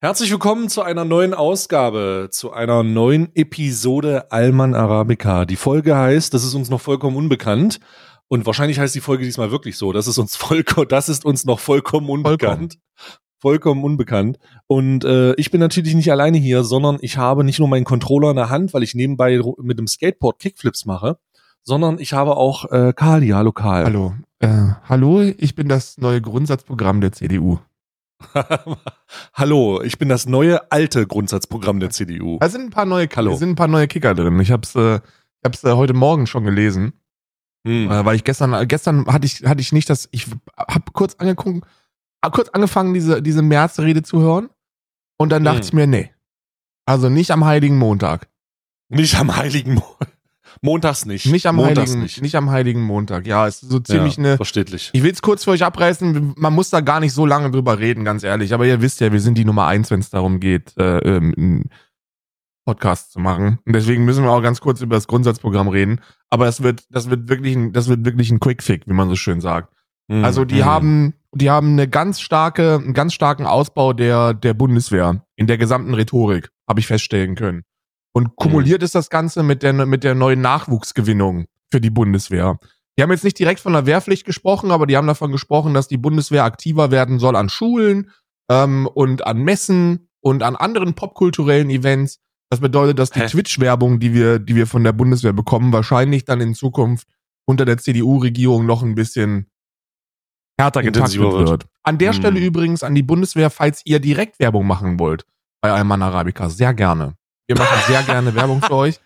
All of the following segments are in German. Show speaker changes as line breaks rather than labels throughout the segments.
Herzlich willkommen zu einer neuen Ausgabe, zu einer neuen Episode Alman Arabica. Die Folge heißt, das ist uns noch vollkommen unbekannt. Und wahrscheinlich heißt die Folge diesmal wirklich so. Das ist uns noch vollkommen unbekannt. Vollkommen unbekannt. Und ich bin natürlich nicht alleine hier, sondern ich habe nicht nur meinen Controller in der Hand, weil ich nebenbei mit dem Skateboard Kickflips mache, sondern ich habe auch Karl hier. Hallo Karl.
Hallo. Hallo, ich bin das neue Grundsatzprogramm der CDU.
Hallo, ich bin das neue alte Grundsatzprogramm der CDU.
Da sind ein paar neue Kicker drin. Ich hab's heute Morgen schon gelesen, weil ich gestern hatte ich nicht das. Ich habe kurz angefangen diese März-Rede zu hören und dann dachte ich mir, nee, also nicht am Heiligen Montag.
Nicht am Heiligen Montags nicht.
Nicht am Heiligen Montag. Ja, es ist so ziemlich
verständlich.
Ich will es kurz für euch abreißen. Man muss da gar nicht so lange drüber reden, ganz ehrlich. Aber ihr wisst ja, wir sind die Nummer 1, wenn es darum geht, einen Podcast zu machen. Und deswegen müssen wir auch ganz kurz über das Grundsatzprogramm reden. Aber das wird wirklich ein Quick-Fix, wie man so schön sagt. Also die haben einen ganz starken Ausbau der Bundeswehr in der gesamten Rhetorik, habe ich feststellen können. Und kumuliert ist das Ganze mit der neuen Nachwuchsgewinnung für die Bundeswehr. Die haben jetzt nicht direkt von der Wehrpflicht gesprochen, aber die haben davon gesprochen, dass die Bundeswehr aktiver werden soll an Schulen und an Messen und an anderen popkulturellen Events. Das bedeutet, dass die Twitch-Werbung, die wir von der Bundeswehr bekommen, wahrscheinlich dann in Zukunft unter der CDU-Regierung noch ein bisschen härter getaktet wird. An der Stelle übrigens an die Bundeswehr, falls ihr direkt Werbung machen wollt bei Alman Arabica, sehr gerne. Wir machen sehr gerne Werbung für euch.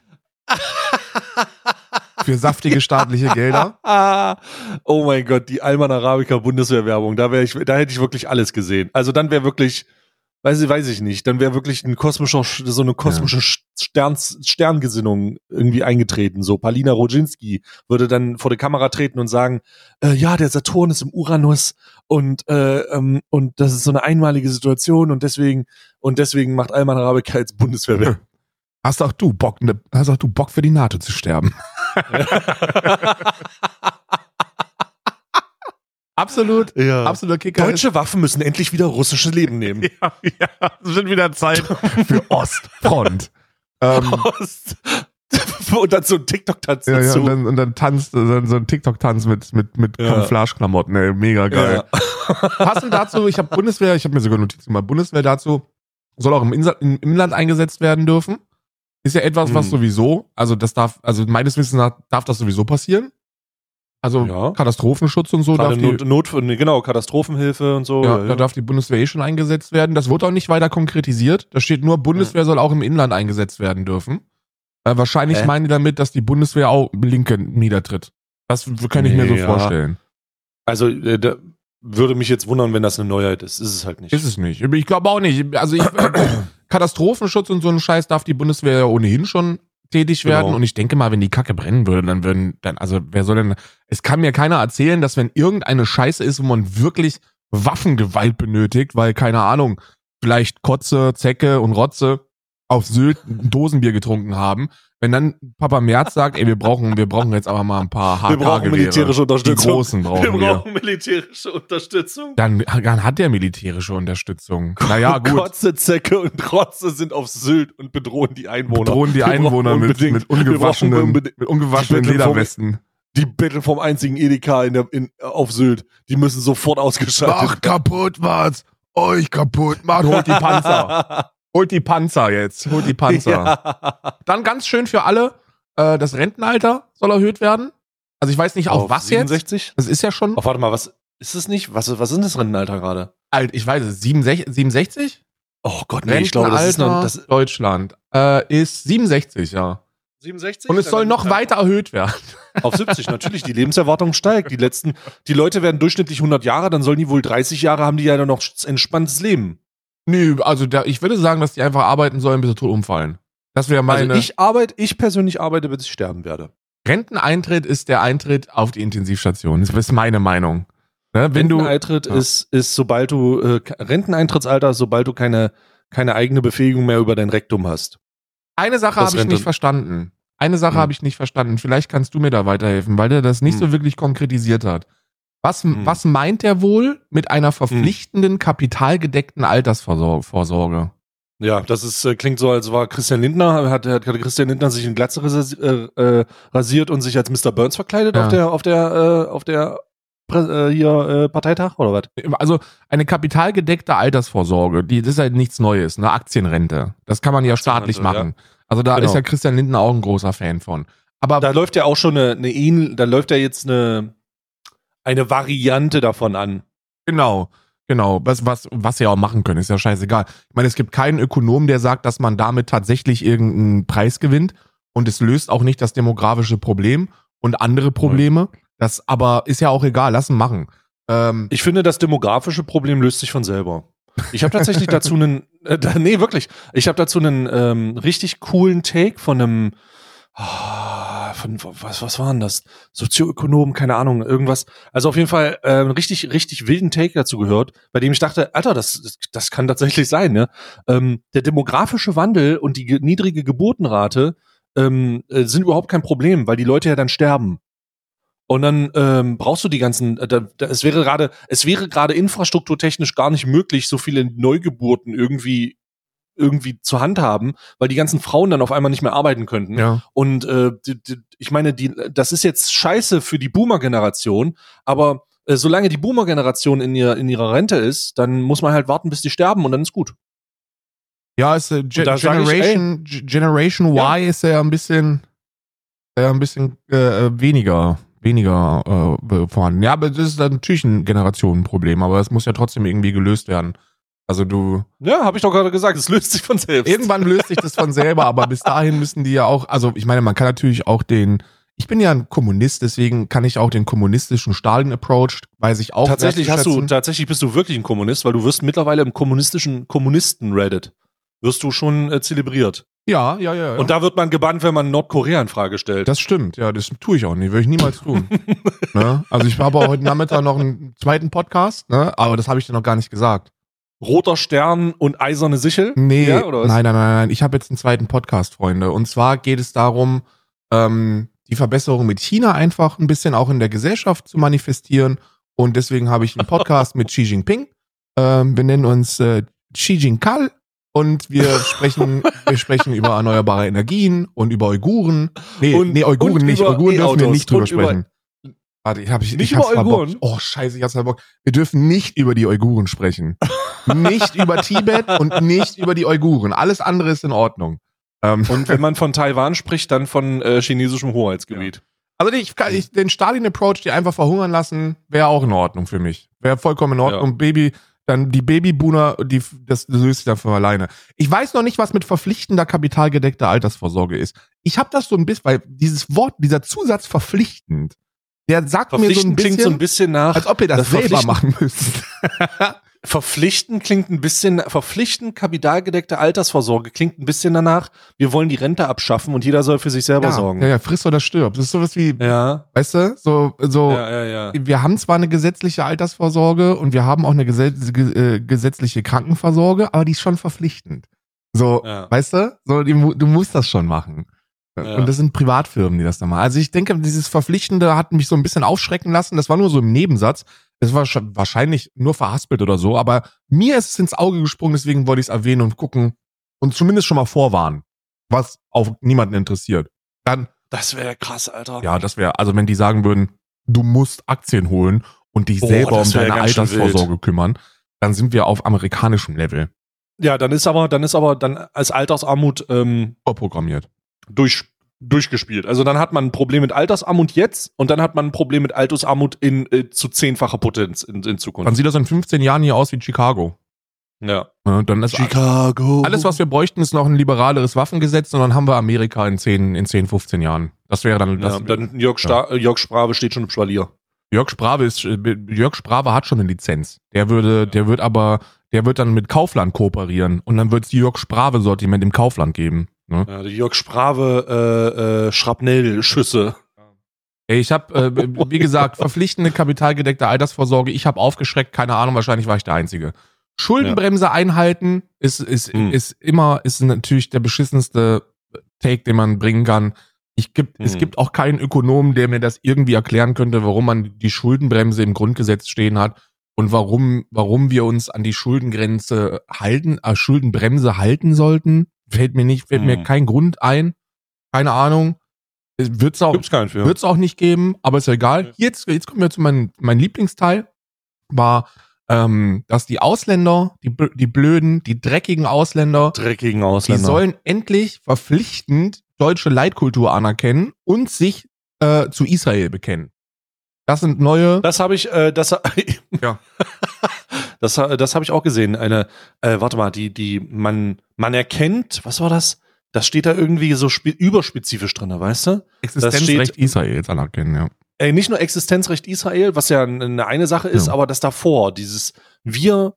Für saftige staatliche Gelder.
Oh mein Gott, die Alman Arabica Bundeswehrwerbung, da hätte ich wirklich alles gesehen. Also dann wäre wirklich, weiß ich nicht, dann wäre wirklich so eine kosmische Sterngesinnung irgendwie eingetreten. So Palina Rodzinski würde dann vor die Kamera treten und sagen, ja, der Saturn ist im Uranus und das ist so eine einmalige Situation und deswegen macht Alman Arabica jetzt Bundeswehrwerbung.
Hast auch du Bock für die NATO zu sterben? Absolut Kicker.
Deutsche Waffen müssen endlich wieder russische Leben nehmen.
Ja, es wird wieder Zeit für Ostfront.
Und dann so ein TikTok-Tanz
dazu. Und dann tanzt so ein TikTok-Tanz mit Camouflage-Klamotten. Ey, mega geil. Ja. Passend dazu, ich habe mir sogar Notizen gemacht, Bundeswehr dazu soll auch im Inland eingesetzt werden dürfen. Ist ja etwas, was sowieso, meines Wissens nach darf das sowieso passieren. Also Katastrophenschutz und so.
Katastrophenhilfe und so.
Ja, da darf die Bundeswehr schon eingesetzt werden. Das wurde auch nicht weiter konkretisiert. Da steht nur, Bundeswehr soll auch im Inland eingesetzt werden dürfen. Wahrscheinlich meinen die damit, dass die Bundeswehr auch Linke niedertritt. Das kann ich mir so vorstellen.
Also, da würde mich jetzt wundern, wenn das eine Neuheit ist. Ist es halt nicht.
Ist es nicht. Ich glaube auch nicht. Also Katastrophenschutz und so ein Scheiß darf die Bundeswehr ja ohnehin schon tätig werden. Genau. Und ich denke mal, wenn die Kacke brennen würde, wer soll denn, es kann mir keiner erzählen, dass wenn irgendeine Scheiße ist, wo man wirklich Waffengewalt benötigt, weil, keine Ahnung, vielleicht Kotze, Zecke und Rotze auf Sylt ein Dosenbier getrunken haben, wenn dann Papa Merz sagt, ey, wir brauchen jetzt aber mal ein paar HK-Gewehre.
Wir brauchen militärische Unterstützung.
Die großen brauchen wir.
Militärische Unterstützung.
Dann hat der militärische Unterstützung. Naja, gut.
Kotze, Zecke und Rotze sind auf Sylt und bedrohen die Einwohner.
Mit ungewaschenen Lederwesten.
Die betteln vom einzigen Edeka auf Sylt. Die müssen sofort ausgeschaltet werden.
Ach, kaputt was. Euch kaputt macht. Holt die Panzer. Holt die Panzer jetzt. Ja. Dann ganz schön für alle, das Rentenalter soll erhöht werden. Also ich weiß nicht, auf was
67?
Jetzt. Das ist ja schon.
Warte mal, was ist es nicht? Was ist denn das Rentenalter gerade?
Alt, ich weiß es. 67?
Oh Gott, nee, ich glaube, das ist noch.
Deutschland ist 67, ja.
67?
Und es soll noch weiter erhöht werden.
Auf 70, natürlich. Die Lebenserwartung steigt. Die Leute werden durchschnittlich 100 Jahre, dann sollen die wohl 30 Jahre haben, die ja dann noch entspanntes Leben.
Nö, also ich würde sagen, dass die einfach arbeiten sollen, bis sie tot umfallen. Das wäre meine.
Also ich persönlich arbeite, bis ich sterben werde.
Renteneintritt ist der Eintritt auf die Intensivstation. Das ist meine Meinung. Ne?
Renteneintritt ist sobald du Renteneintrittsalter, sobald du keine eigene Befähigung mehr über dein Rektum hast.
Eine Sache habe ich nicht verstanden. Vielleicht kannst du mir da weiterhelfen, weil der das nicht so wirklich konkretisiert hat. Was meint er wohl mit einer verpflichtenden, kapitalgedeckten Altersvorsorge?
Ja, das ist klingt so, als war Christian Lindner, hat Christian Lindner sich in Glatze rasiert und sich als Mr. Burns verkleidet auf der Parteitag oder was?
Also eine kapitalgedeckte Altersvorsorge, das ist halt nichts Neues, eine Aktienrente. Das kann man ja staatlich machen. Ja. Also da ist ja Christian Lindner auch ein großer Fan von. Aber
da läuft ja auch schon da läuft ja jetzt eine Variante davon an.
Genau. Was sie auch machen können, ist ja scheißegal. Ich meine, es gibt keinen Ökonom, der sagt, dass man damit tatsächlich irgendeinen Preis gewinnt und es löst auch nicht das demografische Problem und andere Probleme. Das aber ist ja auch egal, lass ihn machen.
Ich finde, das demografische Problem löst sich von selber. Ich habe tatsächlich dazu ich habe dazu einen richtig coolen Take von einem was war denn das? Sozioökonom, keine Ahnung, irgendwas. Also auf jeden Fall richtig wilden Take dazu gehört, bei dem ich dachte, Alter, das kann tatsächlich sein, ne? Der demografische Wandel und die niedrige Geburtenrate sind überhaupt kein Problem, weil die Leute ja dann sterben. Und dann brauchst du die ganzen, es wäre gerade infrastrukturtechnisch gar nicht möglich, so viele Neugeburten irgendwie zu handhaben, weil die ganzen Frauen dann auf einmal nicht mehr arbeiten könnten.
Ja.
Und ich meine, das ist jetzt scheiße für die Boomer-Generation, aber solange die Boomer-Generation in ihrer Rente ist, dann muss man halt warten, bis die sterben und dann ist gut.
Ja, Generation Y ist ja ein bisschen weniger vorhanden. Ja, aber das ist natürlich ein Generationenproblem, aber es muss ja trotzdem irgendwie gelöst werden. Also
ja, habe ich doch gerade gesagt, es löst sich von selbst.
Irgendwann löst sich das von selber, aber bis dahin müssen die ja auch, also ich meine, man kann natürlich auch ich bin ja ein Kommunist, deswegen kann ich auch den kommunistischen Stalin-Approach, weiß ich auch.
Tatsächlich bist du wirklich ein Kommunist, weil du wirst mittlerweile im kommunistischen Kommunisten-Reddit wirst du schon zelebriert.
Ja.
Und da wird man gebannt, wenn man Nordkorea in Frage stellt.
Das stimmt, ja, das tue ich auch nicht, würde ich niemals tun. Ne? Also ich habe heute Nachmittag noch einen zweiten Podcast, ne? Aber das habe ich dir noch gar nicht gesagt.
Roter Stern und eiserne Sichel?
Nee,
ja, oder was?
Nein. Ich habe jetzt einen zweiten Podcast, Freunde. Und zwar geht es darum, die Verbesserung mit China einfach ein bisschen auch in der Gesellschaft zu manifestieren. Und deswegen habe ich einen Podcast mit Xi Jinping. Wir nennen uns Xi Jinping und wir sprechen über erneuerbare Energien und über Uiguren. Uiguren nicht. Uiguren dürfen wir nicht drüber sprechen. Warte, ich hab's verbockt. Oh, scheiße, ich hab's verbockt. Wir dürfen nicht über die Uiguren sprechen. Nicht über Tibet und nicht über die Uiguren. Alles andere ist in Ordnung.
Und wenn man von Taiwan spricht, dann von chinesischem Hoheitsgebiet. Ja.
Also den Stalin-Approach, die einfach verhungern lassen, wäre auch in Ordnung für mich. Wäre vollkommen in Ordnung. Ja. Dann die Babyboomer, das löst sich dann von alleine. Ich weiß noch nicht, was mit verpflichtender, kapitalgedeckter Altersvorsorge ist. Ich habe das so ein bisschen, weil dieses Wort, dieser Zusatz verpflichtend, der sagt mir so ein bisschen,
klingt so ein bisschen nach,
als ob ihr das selber machen müsst.
Verpflichtend, kapitalgedeckte Altersvorsorge klingt ein bisschen danach, wir wollen die Rente abschaffen und jeder soll für sich selber sorgen.
Ja, friss oder stirb. Das ist sowas wie, weißt du, so.
Ja.
Wir haben zwar eine gesetzliche Altersvorsorge und wir haben auch eine gesetzliche Krankenvorsorge, aber die ist schon verpflichtend. So, weißt du, so, du musst das schon machen. Ja. Und das sind Privatfirmen, die das dann machen. Also ich denke, dieses Verpflichtende hat mich so ein bisschen aufschrecken lassen. Das war nur so im Nebensatz. Das war wahrscheinlich nur verhaspelt oder so, aber mir ist es ins Auge gesprungen, deswegen wollte ich es erwähnen und gucken und zumindest schon mal vorwarnen, was auf niemanden interessiert. Dann,
das wäre krass, Alter.
Ja, das wäre, also wenn die sagen würden, du musst Aktien holen und dich selber um deine Altersvorsorge kümmern, dann sind wir auf amerikanischem Level.
Ja, dann ist aber als Altersarmut
vorprogrammiert.
Durchgespielt. Also dann hat man ein Problem mit Altersarmut jetzt und dann hat man ein Problem mit Altersarmut zu 10-facher Potenz in Zukunft.
Dann sieht das in 15 Jahren hier aus wie Chicago.
Ja.
Dann ist
Chicago.
Alles, was wir bräuchten, ist noch ein liberaleres Waffengesetz und dann haben wir Amerika in 10, 15 Jahren. Das wäre dann...
Dann Jörg Sprave steht schon im Spalier.
Jörg Sprave hat schon eine Lizenz. Der wird dann mit Kaufland kooperieren und dann wird es die Jörg Sprave-Sortiment im Kaufland geben. Ne?
Ja, die Jörg Sprave Schrapnellschüsse.
Ich habe, wie gesagt, verpflichtende kapitalgedeckte Altersvorsorge. Ich habe aufgeschreckt, keine Ahnung, wahrscheinlich war ich der Einzige. Schuldenbremse einhalten ist natürlich der beschissenste Take, den man bringen kann. Es gibt auch keinen Ökonomen, der mir das irgendwie erklären könnte, warum man die Schuldenbremse im Grundgesetz stehen hat und warum wir uns an die Schuldenbremse halten sollten. Fällt mir kein Grund ein. Keine Ahnung. Gibt's auch nicht geben, aber ist ja egal. Jetzt kommen wir zu mein Lieblingsteil, war, dass die Ausländer, die blöden, die dreckigen Ausländer, die sollen endlich verpflichtend deutsche Leitkultur anerkennen und sich zu Israel bekennen. Das sind neue.
Das habe ich,
Ja.
das habe ich auch gesehen. Warte mal, man erkennt, was war das? Das steht da irgendwie so überspezifisch drin, weißt du?
Existenzrecht Israels anerkennen, ja.
Nicht nur Existenzrecht Israel, was ja eine Sache ist, aber das davor, dieses wir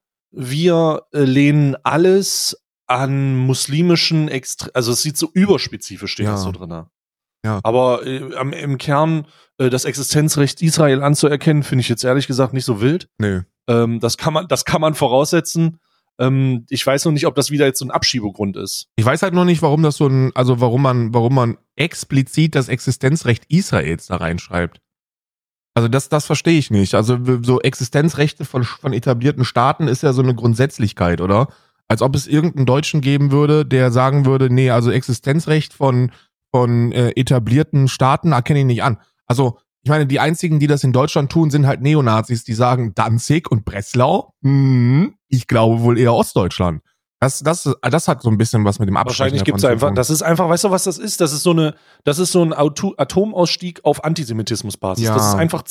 lehnen alles an muslimischen also es sieht so überspezifisch, steht das so drin.
Ja.
Aber im Kern das Existenzrecht Israel anzuerkennen, finde ich jetzt ehrlich gesagt nicht so wild.
Nö.
Das kann man voraussetzen. Ich weiß noch nicht, ob das wieder jetzt so ein Abschiebegrund ist.
Ich weiß halt noch nicht, warum das warum man explizit das Existenzrecht Israels da reinschreibt. Also das verstehe ich nicht. Also so Existenzrechte von etablierten Staaten ist ja so eine Grundsätzlichkeit, oder? Als ob es irgendeinen Deutschen geben würde, der sagen würde, nee, also Existenzrecht von etablierten Staaten erkenne ich nicht an. Also ich meine, die einzigen, die das in Deutschland tun, sind halt Neonazis, die sagen Danzig und Breslau. Ich glaube wohl eher Ostdeutschland. Das hat so ein bisschen was mit dem Absprechen.
Wahrscheinlich gibt's einfach, das ist einfach, weißt du, was das ist? Das ist so ein Atomausstieg auf Antisemitismusbasis.
Ja.
Das ist einfach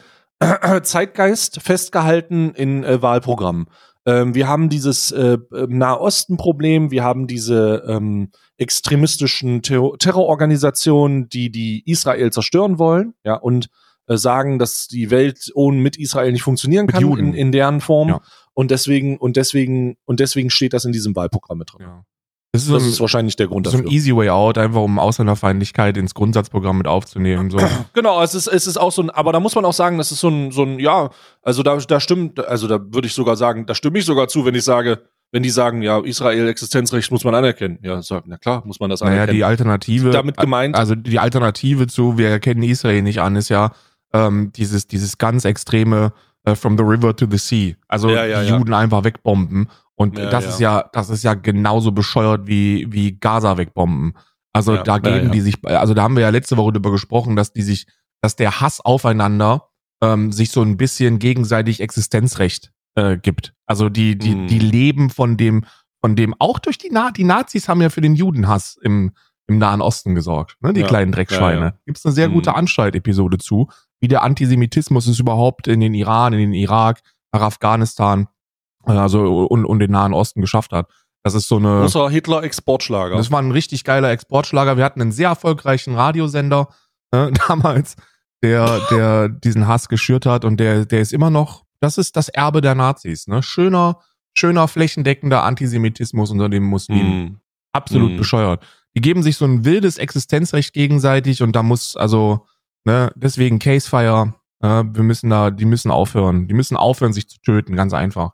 Zeitgeist festgehalten in Wahlprogrammen. Wir haben dieses Nahosten-Problem, wir haben diese extremistischen Terrororganisationen, die Israel zerstören wollen, ja, und sagen, dass die Welt mit Israel nicht funktionieren kann in deren Form. Ja. Und deswegen steht das in diesem Wahlprogramm mit drin.
Ja.
Das ist wahrscheinlich der Grund
dafür. So ein easy way out, einfach um Ausländerfeindlichkeit ins Grundsatzprogramm mit aufzunehmen. So.
Genau, es ist auch so ein, aber da muss man auch sagen, das ist so ein, ja, also da stimmt, also da würde ich sogar sagen, da stimme ich sogar zu, wenn die sagen, ja, Israel Existenzrecht muss man anerkennen. Ja, sagen, na klar, muss man das anerkennen.
Naja, die Alternative,
damit gemeint,
also die Alternative zu, wir erkennen Israel nicht an, ist ja dieses ganz extreme from the river to the sea. Also die Juden einfach wegbomben. Und das ist ja genauso bescheuert wie Gaza wegbomben. Also da geben die sich, also da haben wir ja letzte Woche drüber gesprochen, dass der Hass aufeinander sich so ein bisschen gegenseitig Existenzrecht gibt. Also die leben von dem auch durch die Nazis haben ja für den Judenhass im Nahen Osten gesorgt, ne? Die kleinen Dreckschweine. Ja. Gibt's eine sehr gute Anstalt-Episode zu, wie der Antisemitismus es überhaupt in den Iran, in den Irak, nach Afghanistan, also und den Nahen Osten geschafft hat. Das ist so eine
großer Hitler-Exportschlager.
Das war ein richtig geiler Exportschlager. Wir hatten einen sehr erfolgreichen Radiosender damals, der diesen Hass geschürt hat und der ist immer noch, das ist das Erbe der Nazis, ne? Schöner flächendeckender Antisemitismus unter den Muslimen. Absolut bescheuert. Die geben sich so ein wildes Existenzrecht gegenseitig und da muss, also, ne, deswegen Casefire, die müssen aufhören. Die müssen aufhören, sich zu töten, ganz einfach.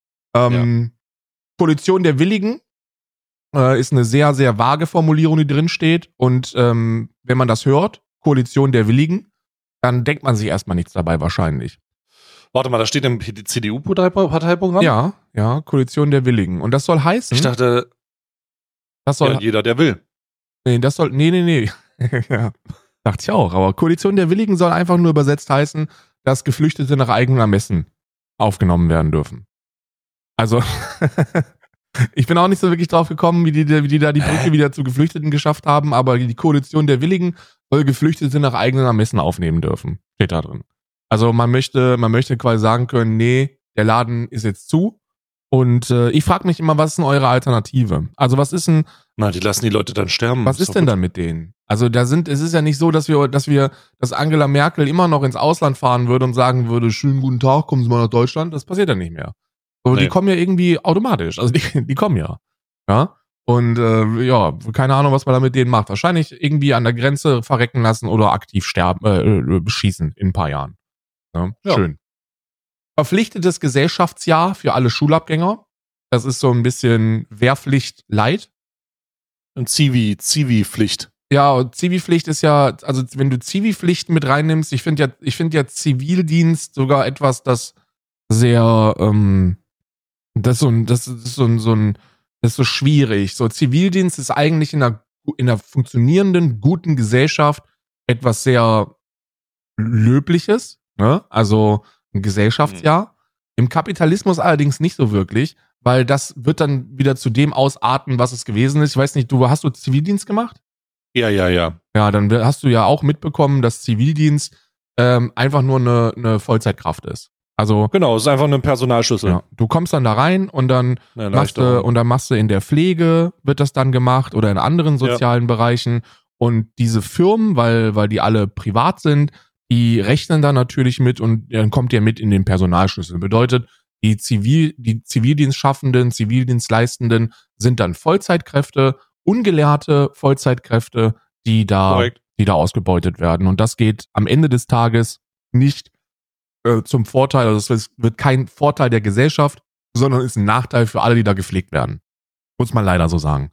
Koalition der Willigen ist eine sehr, sehr vage Formulierung, die drin steht. Und wenn man das hört, Koalition der Willigen, dann denkt man sich erstmal nichts dabei wahrscheinlich.
Warte mal, da steht im CDU-Parteiprogramm?
Ja, Koalition der Willigen. Und das soll heißen...
Ich dachte,
das soll
jeder, der will.
Nee. Ja, dachte ich auch. Aber Koalition der Willigen soll einfach nur übersetzt heißen, dass Geflüchtete nach eigenem Ermessen aufgenommen werden dürfen. Also, ich bin auch nicht so wirklich drauf gekommen, wie die da die Brücke wieder zu Geflüchteten geschafft haben, aber die Koalition der Willigen soll Geflüchtete nach eigenem Ermessen aufnehmen dürfen. Steht da drin. Also man möchte quasi sagen können, nee, der Laden ist jetzt zu. Und ich frage mich immer, was ist denn eure Alternative? Also was ist denn...
Na, die lassen die Leute dann sterben.
Was ist denn dann mit denen? Also es ist ja nicht so, dass Angela Merkel immer noch ins Ausland fahren würde und sagen würde, schönen guten Tag, kommen Sie mal nach Deutschland. Das passiert ja nicht mehr. So, nee. Die kommen ja irgendwie automatisch. Also die kommen ja. Ja. Und keine Ahnung, was man da mit denen macht. Wahrscheinlich irgendwie an der Grenze verrecken lassen oder aktiv beschießen in ein paar Jahren. Ja. Schön. Verpflichtetes Gesellschaftsjahr für alle Schulabgänger. Das ist so ein bisschen Wehrpflicht light.
Und Zivi-Pflicht.
Ja, Zivilpflicht ist ja, also wenn du Zivilpflichten mit reinnimmst, ich finde ja Zivildienst sogar etwas, das sehr, das ist so schwierig. So Zivildienst ist eigentlich in einer funktionierenden, guten Gesellschaft etwas sehr Löbliches, ne? Also ein Gesellschaftsjahr. Im Kapitalismus allerdings nicht so wirklich, weil das wird dann wieder zu dem ausarten, was es gewesen ist. Ich weiß nicht, hast du Zivildienst gemacht?
Ja.
Ja, dann hast du ja auch mitbekommen, dass Zivildienst einfach nur eine Vollzeitkraft ist. Also
Genau, es ist einfach ein Personalschlüssel.
ja, du kommst dann da rein und dann machst du in der Pflege, wird das dann gemacht oder in anderen sozialen Bereichen. Und diese Firmen, weil die alle privat sind, die rechnen da natürlich mit und dann kommt ihr mit in den Personalschlüssel. Bedeutet, die Zivildienstschaffenden, Zivildienstleistenden sind dann Vollzeitkräfte, ungelehrte Vollzeitkräfte, die da ausgebeutet werden. Und das geht am Ende des Tages nicht zum Vorteil, also es wird kein Vorteil der Gesellschaft, sondern ist ein Nachteil für alle, die da gepflegt werden. Muss man leider so sagen.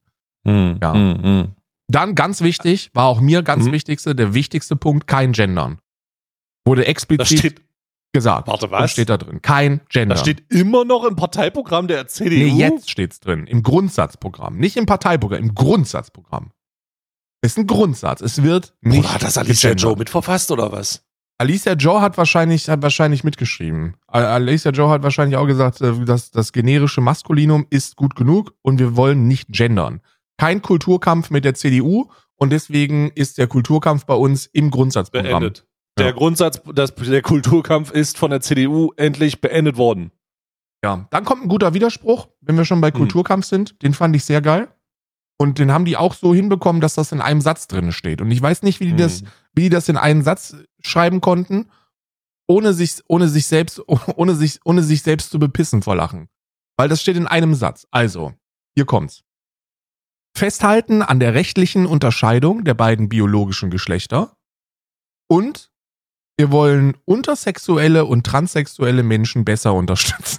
Dann ganz wichtig, war auch mir ganz der wichtigste Punkt, kein Gendern. Wurde explizit gesagt.
Warte, was?
Und steht da drin. Kein Gendern.
Das steht immer noch im Parteiprogramm der CDU?
Nee, jetzt steht's drin. Im Grundsatzprogramm. Nicht im Parteiprogramm, im Grundsatzprogramm. Ist ein Grundsatz. Es wird nicht.
Oder hat das Alicia Joe mitverfasst oder was?
Alicia Joe hat wahrscheinlich mitgeschrieben. Alicia Joe hat wahrscheinlich auch gesagt, dass das generische Maskulinum ist gut genug und wir wollen nicht gendern. Kein Kulturkampf mit der CDU und deswegen ist der Kulturkampf bei uns im Grundsatzprogramm.
Beendet. Der der Kulturkampf ist von der CDU endlich beendet worden.
Ja, dann kommt ein guter Widerspruch, wenn wir schon bei Kulturkampf sind. Den fand ich sehr geil. Und den haben die auch so hinbekommen, dass das in einem Satz drin steht. Und ich weiß nicht, wie die das in einen Satz schreiben konnten, ohne sich selbst zu bepissen vor Lachen. Weil das steht in einem Satz. Also, hier kommt's. Festhalten an der rechtlichen Unterscheidung der beiden biologischen Geschlechter und wir wollen intersexuelle und transsexuelle Menschen besser unterstützen.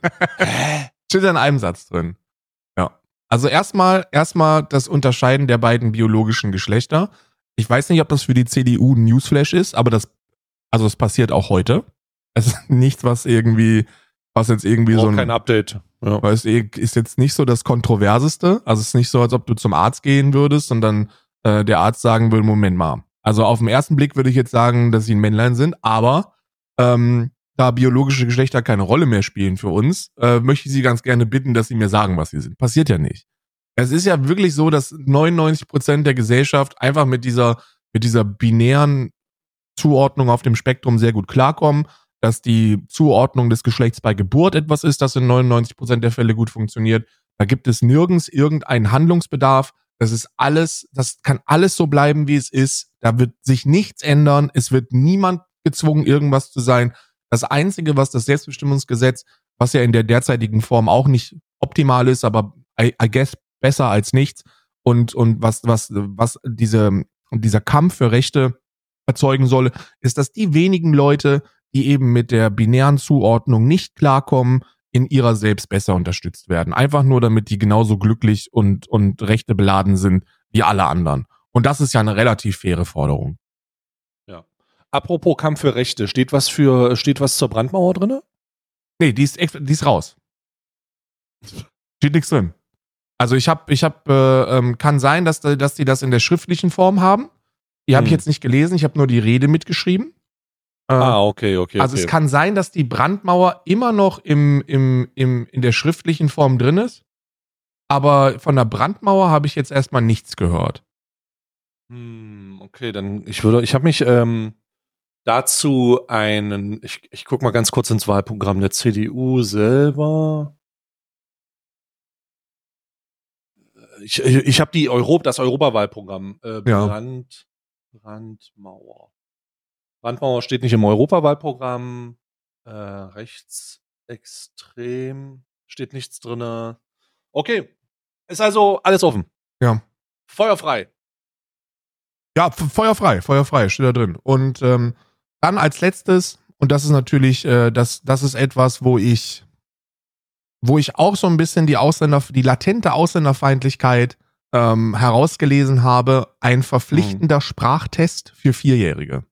Steht in einem Satz drin. Also erstmal das Unterscheiden der beiden biologischen Geschlechter. Ich weiß nicht, ob das für die CDU ein Newsflash ist, aber das passiert auch heute. Es ist nichts, was jetzt irgendwie so ein...
kein Update. Ja.
Weil es ist jetzt nicht so das Kontroverseste. Also es ist nicht so, als ob du zum Arzt gehen würdest und dann der Arzt sagen würde, Moment mal. Also auf den ersten Blick würde ich jetzt sagen, dass sie ein Männlein sind, aber da biologische Geschlechter keine Rolle mehr spielen für uns, möchte ich Sie ganz gerne bitten, dass Sie mir sagen, was Sie sind. Passiert ja nicht. Es ist ja wirklich so, dass 99% der Gesellschaft einfach mit dieser binären Zuordnung auf dem Spektrum sehr gut klarkommen, dass die Zuordnung des Geschlechts bei Geburt etwas ist, das in 99% der Fälle gut funktioniert. Da gibt es nirgends irgendeinen Handlungsbedarf. Das kann alles so bleiben, wie es ist. Da wird sich nichts ändern. Es wird niemand gezwungen, irgendwas zu sein. Das Einzige, was das Selbstbestimmungsgesetz, was ja in der derzeitigen Form auch nicht optimal ist, aber I guess besser als nichts und was dieser Kampf für Rechte erzeugen soll, ist, dass die wenigen Leute, die eben mit der binären Zuordnung nicht klarkommen, in ihrer selbst besser unterstützt werden. Einfach nur, damit die genauso glücklich und rechtebeladen sind wie alle anderen. Und das ist ja eine relativ faire Forderung.
Ja. Apropos Kampf für Rechte, steht was zur Brandmauer drin?
Nee, die ist raus. Steht nichts drin. Also kann sein, dass die das in der schriftlichen Form haben. Die habe ich jetzt nicht gelesen, ich habe nur die Rede mitgeschrieben.
Okay.
Also es kann sein, dass die Brandmauer immer noch in der schriftlichen Form drin ist, aber von der Brandmauer habe ich jetzt erstmal nichts gehört.
Okay, dann ich habe mich dazu ich guck mal ganz kurz ins Wahlprogramm der CDU selber. Ich habe das Europawahlprogramm Brandmauer. Brandmauer steht nicht im Europawahlprogramm. Rechtsextrem steht nichts drin. Okay, ist also alles offen.
Ja.
Feuerfrei.
Ja, feuerfrei steht da drin. Und dann als letztes, und das ist natürlich, das ist etwas, wo ich auch so ein bisschen die latente Ausländerfeindlichkeit herausgelesen habe, ein verpflichtender Sprachtest für 4-Jährige.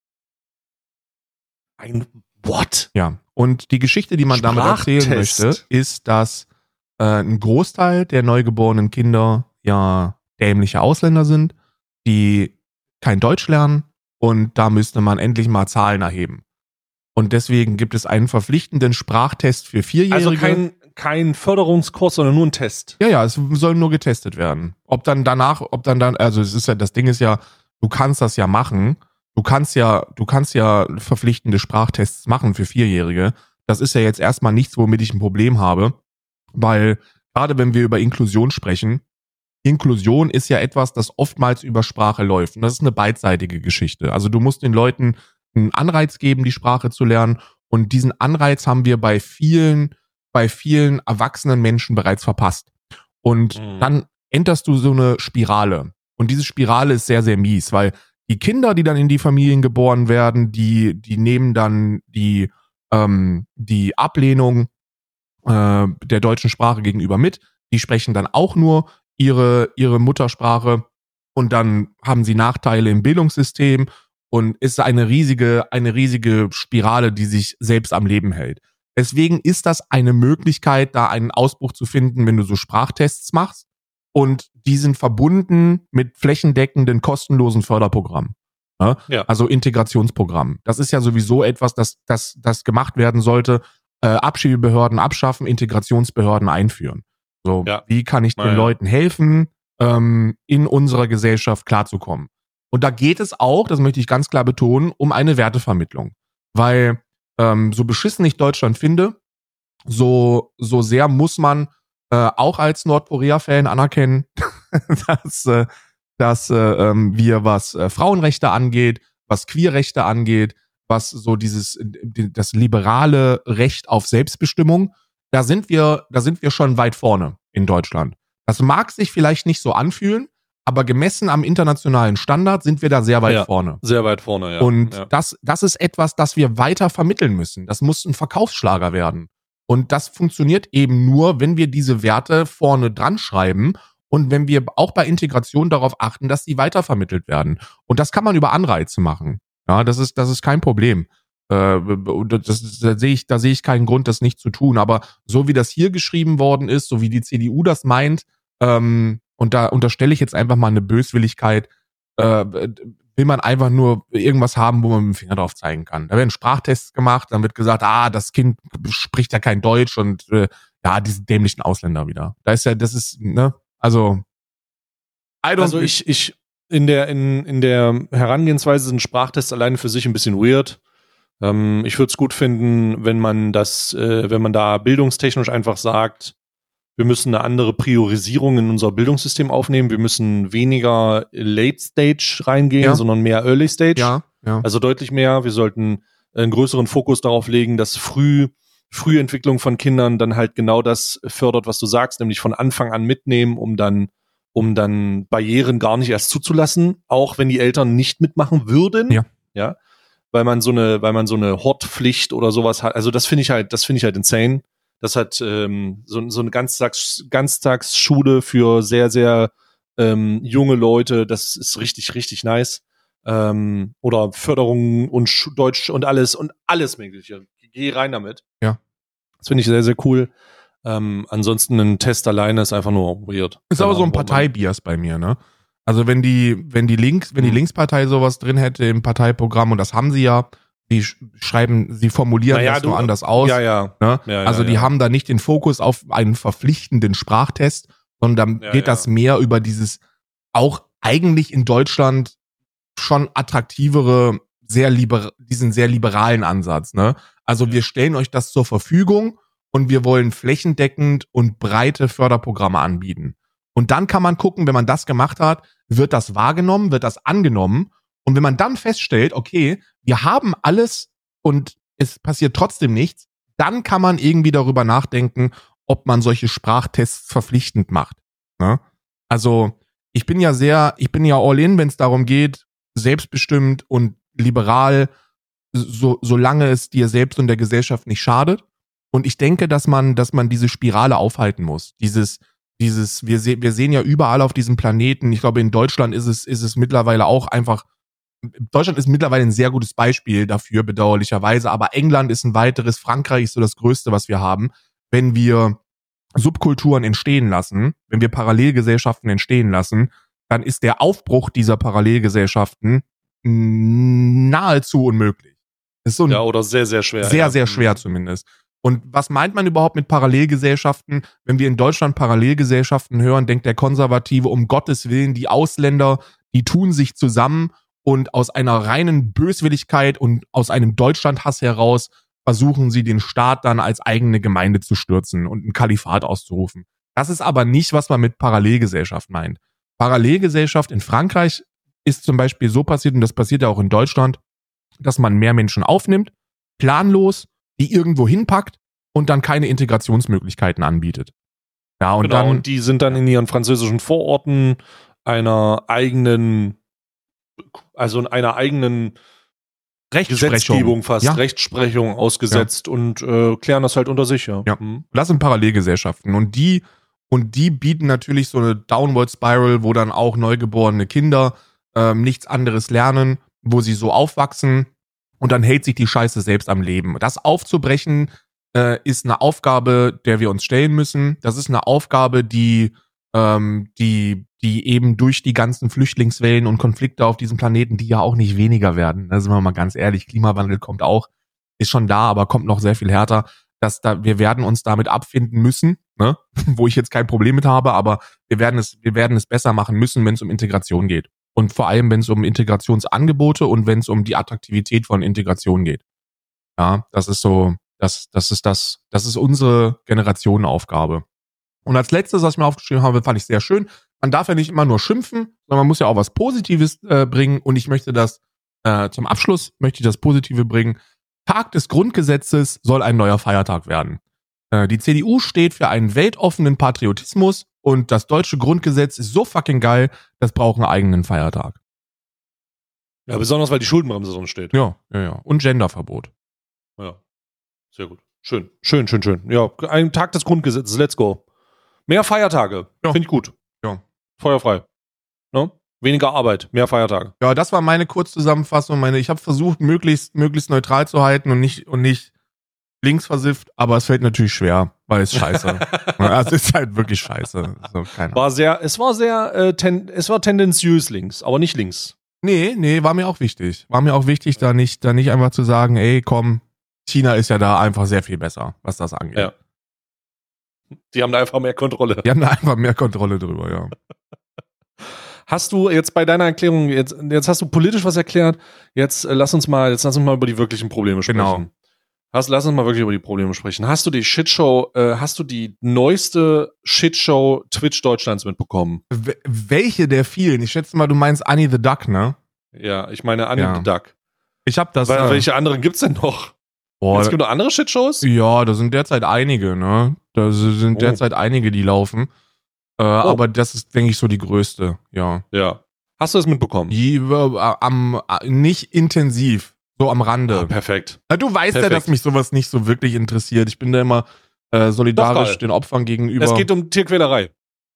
Ein What?
Ja, und die Geschichte, die man damit erzählen möchte, ist, dass ein Großteil der neugeborenen Kinder ja dämliche Ausländer sind, die kein Deutsch lernen, und da müsste man endlich mal Zahlen erheben. Und deswegen gibt es einen verpflichtenden Sprachtest für 4-Jährige.
Also kein Förderungskurs, sondern nur ein Test.
Ja, es soll nur getestet werden. Also es ist ja, das Ding ist ja, du kannst das ja machen. Du kannst ja verpflichtende Sprachtests machen für 4-Jährige. Das ist ja jetzt erstmal nichts, womit ich ein Problem habe, weil gerade wenn wir über Inklusion sprechen, Inklusion ist ja etwas, das oftmals über Sprache läuft. Und das ist eine beidseitige Geschichte. Also du musst den Leuten einen Anreiz geben, die Sprache zu lernen. Und diesen Anreiz haben wir bei vielen erwachsenen Menschen bereits verpasst. Und dann enterst du so eine Spirale. Und diese Spirale ist sehr, sehr mies, weil die Kinder, die dann in die Familien geboren werden, die nehmen dann die Ablehnung der deutschen Sprache gegenüber mit. Die sprechen dann auch nur ihre Muttersprache, und dann haben sie Nachteile im Bildungssystem, und ist eine riesige Spirale, die sich selbst am Leben hält. Deswegen ist das eine Möglichkeit, da einen Ausbruch zu finden, wenn du so Sprachtests machst, und die sind verbunden mit flächendeckenden, kostenlosen Förderprogrammen. Ja? Also Integrationsprogrammen. Das ist ja sowieso etwas, das gemacht werden sollte. Abschiebebehörden abschaffen, Integrationsbehörden einführen. So, wie kann ich den Leuten helfen, in unserer Gesellschaft klarzukommen? Und da geht es auch, das möchte ich ganz klar betonen, um eine Wertevermittlung. Weil so beschissen ich Deutschland finde, so sehr muss man auch als Nordkorea-Fan anerkennen, dass wir, was Frauenrechte angeht, was Queerrechte angeht, was so das liberale Recht auf Selbstbestimmung, da sind wir schon weit vorne in Deutschland. Das mag sich vielleicht nicht so anfühlen, aber gemessen am internationalen Standard sind wir da sehr weit vorne.
Sehr weit vorne, ja.
Und das ist etwas, das wir weiter vermitteln müssen. Das muss ein Verkaufsschlager werden. Und das funktioniert eben nur, wenn wir diese Werte vorne dran schreiben und wenn wir auch bei Integration darauf achten, dass sie weitervermittelt werden. Und das kann man über Anreize machen. Ja, das ist kein Problem. Da sehe ich keinen Grund, das nicht zu tun. Aber so wie das hier geschrieben worden ist, so wie die CDU das meint, und da unterstelle ich jetzt einfach mal eine Böswilligkeit, will man einfach nur irgendwas haben, wo man mit dem Finger drauf zeigen kann. Da werden Sprachtests gemacht, dann wird gesagt, das Kind spricht ja kein Deutsch, und diese dämlichen Ausländer wieder.
Ich in der Herangehensweise sind Sprachtests alleine für sich ein bisschen weird. Ich würde es gut finden, wenn man da bildungstechnisch einfach sagt, wir müssen eine andere Priorisierung in unser Bildungssystem aufnehmen. Wir müssen weniger Late Stage reingehen, sondern mehr Early Stage.
Ja.
Also deutlich mehr. Wir sollten einen größeren Fokus darauf legen, dass Frühentwicklung von Kindern dann halt genau das fördert, was du sagst, nämlich von Anfang an mitnehmen, um dann Barrieren gar nicht erst zuzulassen, auch wenn die Eltern nicht mitmachen würden. Ja. Weil man so eine Hortpflicht oder sowas hat. Also das finde ich halt insane. Das hat so eine Ganztagsschule für sehr, sehr junge Leute. Das ist richtig, richtig nice. Oder Förderung und Deutsch und alles Mögliche. Geh rein damit.
Ja.
Das finde ich sehr, sehr cool. Ansonsten ein Test alleine ist einfach nur weird.
Ist aber so ein Parteibias bei mir, ne? Also wenn die Linkspartei sowas drin hätte im Parteiprogramm, und das haben sie ja, sie formulieren das nur anders aus. Ne? Die haben da nicht den Fokus auf einen verpflichtenden Sprachtest, sondern geht das mehr über dieses auch eigentlich in Deutschland schon attraktivere, diesen sehr liberalen Ansatz. Ne? Also wir stellen euch das zur Verfügung und wir wollen flächendeckend und breite Förderprogramme anbieten. Und dann kann man gucken, wenn man das gemacht hat, wird das wahrgenommen, wird das angenommen. Und wenn man dann feststellt, okay, wir haben alles und es passiert trotzdem nichts, dann kann man irgendwie darüber nachdenken, ob man solche Sprachtests verpflichtend macht. Ne? Also ich bin ja all in, wenn es darum geht, selbstbestimmt und liberal, solange es dir selbst und der Gesellschaft nicht schadet. Und ich denke, dass man diese Spirale aufhalten muss. wir sehen ja überall auf diesem Planeten, ich glaube in Deutschland ist es mittlerweile auch einfach, Deutschland ist mittlerweile ein sehr gutes Beispiel dafür, bedauerlicherweise, aber England ist ein weiteres, Frankreich ist so das Größte, was wir haben. Wenn wir Subkulturen entstehen lassen, wenn wir Parallelgesellschaften entstehen lassen, dann ist der Aufbruch dieser Parallelgesellschaften nahezu unmöglich. Ist so
oder sehr, sehr schwer.
Sehr schwer zumindest. Und was meint man überhaupt mit Parallelgesellschaften? Wenn wir in Deutschland Parallelgesellschaften hören, denkt der Konservative, um Gottes Willen, die Ausländer, die tun sich zusammen und aus einer reinen Böswilligkeit und aus einem Deutschlandhass heraus versuchen sie, den Staat dann als eigene Gemeinde zu stürzen und ein Kalifat auszurufen. Das ist aber nicht, was man mit Parallelgesellschaft meint. Parallelgesellschaft in Frankreich ist zum Beispiel so passiert, und das passiert ja auch in Deutschland, dass man mehr Menschen aufnimmt, planlos, die irgendwo hinpackt und dann keine Integrationsmöglichkeiten anbietet. Ja, und
genau,
dann,
und die sind dann in ihren französischen Vororten einer eigenen Gesetzgebung fast, Rechtsprechung ausgesetzt und klären das halt unter sich, ja.
Das sind Parallelgesellschaften und die bieten natürlich so eine Downward Spiral, wo dann auch neugeborene Kinder nichts anderes lernen, wo sie so aufwachsen und dann hält sich die Scheiße selbst am Leben. Das aufzubrechen ist eine Aufgabe, der wir uns stellen müssen. Das ist eine Aufgabe, die eben durch die ganzen Flüchtlingswellen und Konflikte auf diesem Planeten, die ja auch nicht weniger werden. Da sind wir mal ganz ehrlich, Klimawandel kommt auch, ist schon da, aber kommt noch sehr viel härter. Wir werden uns damit abfinden müssen, ne? Wo ich jetzt kein Problem mit habe, aber wir werden es besser machen müssen, wenn es um Integration geht. Und vor allem, wenn es um Integrationsangebote und wenn es um die Attraktivität von Integration geht. Ja, das ist so, das ist unsere Generationenaufgabe. Und als letztes, was ich mir aufgeschrieben habe, fand ich sehr schön. Man darf ja nicht immer nur schimpfen, sondern man muss ja auch was Positives bringen. Und ich möchte das zum Abschluss das Positive bringen. Tag des Grundgesetzes soll ein neuer Feiertag werden. Die CDU steht für einen weltoffenen Patriotismus und das deutsche Grundgesetz ist so fucking geil, das braucht einen eigenen Feiertag.
Ja, besonders, weil die Schuldenbremse drin steht.
Ja. Und Genderverbot.
Ja, sehr gut. Schön. Ja, ein Tag des Grundgesetzes, let's go. Mehr Feiertage, finde ich gut.
Ja.
Feuerfrei. Ne? Weniger Arbeit, mehr Feiertage.
Ja, das war meine Kurzzusammenfassung. Ich habe versucht, möglichst neutral zu halten und nicht linksversifft, aber es fällt natürlich schwer, weil es scheiße. Es ist halt wirklich scheiße. So,
es war tendenziös links, aber nicht links.
Nee, war mir auch wichtig. Da nicht einfach zu sagen, ey, komm, China ist ja da einfach sehr viel besser, was das angeht.
Ja. Die haben da einfach mehr Kontrolle.
Drüber, ja.
Hast du jetzt bei deiner Erklärung, jetzt hast du politisch was erklärt, jetzt lass uns mal über die wirklichen Probleme sprechen.
Genau.
Lass uns mal wirklich über die Probleme sprechen. Hast du die neueste Shitshow Twitch Deutschlands mitbekommen?
Welche der vielen? Ich schätze mal, du meinst Annie the Duck, ne?
Ja, ich meine Annie the Duck.
Ich hab das.
Welche anderen gibt's denn noch? Es gibt noch andere Shitshows?
Ja, da sind derzeit einige, ne? Derzeit einige, die laufen. Aber das ist, denke ich, so die größte, ja.
Ja. Hast du das mitbekommen?
Nicht intensiv, so am Rande.
Ah, perfekt.
Du weißt ja, dass mich sowas nicht so wirklich interessiert. Ich bin da immer solidarisch den Opfern gegenüber.
Es geht um Tierquälerei.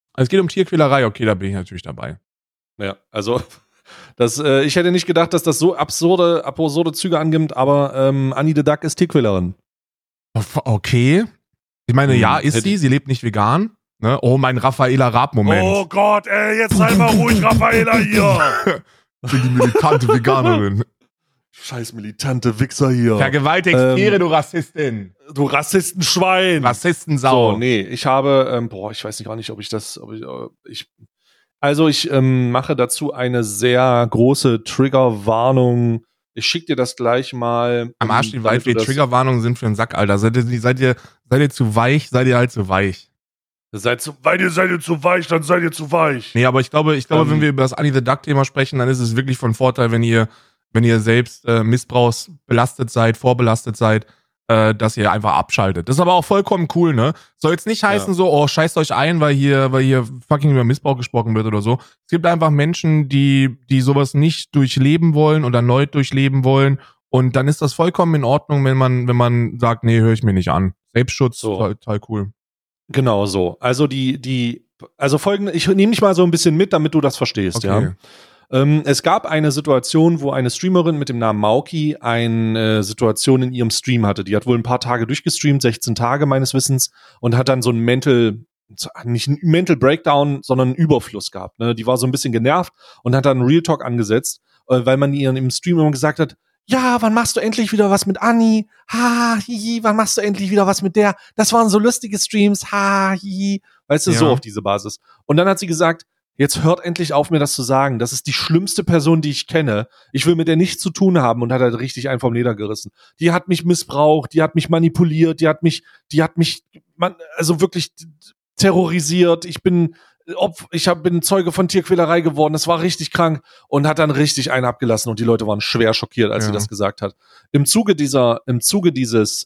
Okay, da bin ich natürlich dabei.
Ja, also ich hätte nicht gedacht, dass das so absurde Züge annimmt, aber Annie the Duck ist Tierquälerin.
Okay. Ich meine, ist sie. Sie lebt nicht vegan. Ne? Oh, mein Raffaela Raab-Moment.
Oh Gott, ey, jetzt sei mal ruhig, Raffaela hier.
Ich bin die militante Veganerin.
Scheiß militante Wichser hier.
Vergewaltigst Tiere, du Rassistin.
Du Rassistenschwein.
Rassistensau.
So, nee, ich habe, ich weiß gar nicht, ob ich das, ich mache dazu eine sehr große Triggerwarnung. Ich schicke dir das gleich mal.
Am Arsch, die Triggerwarnungen sind für einen Sack, Alter. Seid ihr zu weich, seid ihr halt zu weich.
Seid ihr zu weich, dann seid ihr zu weich.
Nee, aber ich glaube, wenn wir über das Annie the Duck-Thema sprechen, dann ist es wirklich von Vorteil, wenn ihr selbst missbrauchsbelastet seid, vorbelastet seid, dass ihr einfach abschaltet. Das ist aber auch vollkommen cool, ne? Soll jetzt nicht heißen scheißt euch ein, weil hier fucking über Missbrauch gesprochen wird oder so. Es gibt einfach Menschen, die sowas nicht durchleben wollen oder erneut durchleben wollen. Und dann ist das vollkommen in Ordnung, wenn man sagt, nee, höre ich mir nicht an. Selbstschutz, total cool.
Genau so. Also die Also ich nehme dich mal so ein bisschen mit, damit du das verstehst,
Okay.
ja. Es gab eine Situation, wo eine Streamerin mit dem Namen Mauki eine Situation in ihrem Stream hatte. Die hat wohl ein paar Tage durchgestreamt, 16 Tage meines Wissens, und hat dann so nicht ein Mental Breakdown, sondern einen Überfluss gehabt. Ne? Die war so ein bisschen genervt und hat dann Real Talk angesetzt, weil man ihr im Stream immer gesagt hat, ja, wann machst du endlich wieder was mit Anni? Ha, hihi, wann machst du endlich wieder was mit der? Das waren so lustige Streams, ha, hihi. Weißt du, so auf diese Basis. Und dann hat sie gesagt, jetzt hört endlich auf, mir das zu sagen. Das ist die schlimmste Person, die ich kenne. Ich will mit der nichts zu tun haben, und hat halt richtig einen vom Leder gerissen. Die hat mich missbraucht, die hat mich manipuliert, die hat mich, also wirklich terrorisiert. Ich bin Zeuge von Tierquälerei geworden. Das war richtig krank, und hat dann richtig einen abgelassen, und die Leute waren schwer schockiert, als sie das gesagt hat. Im Zuge dieses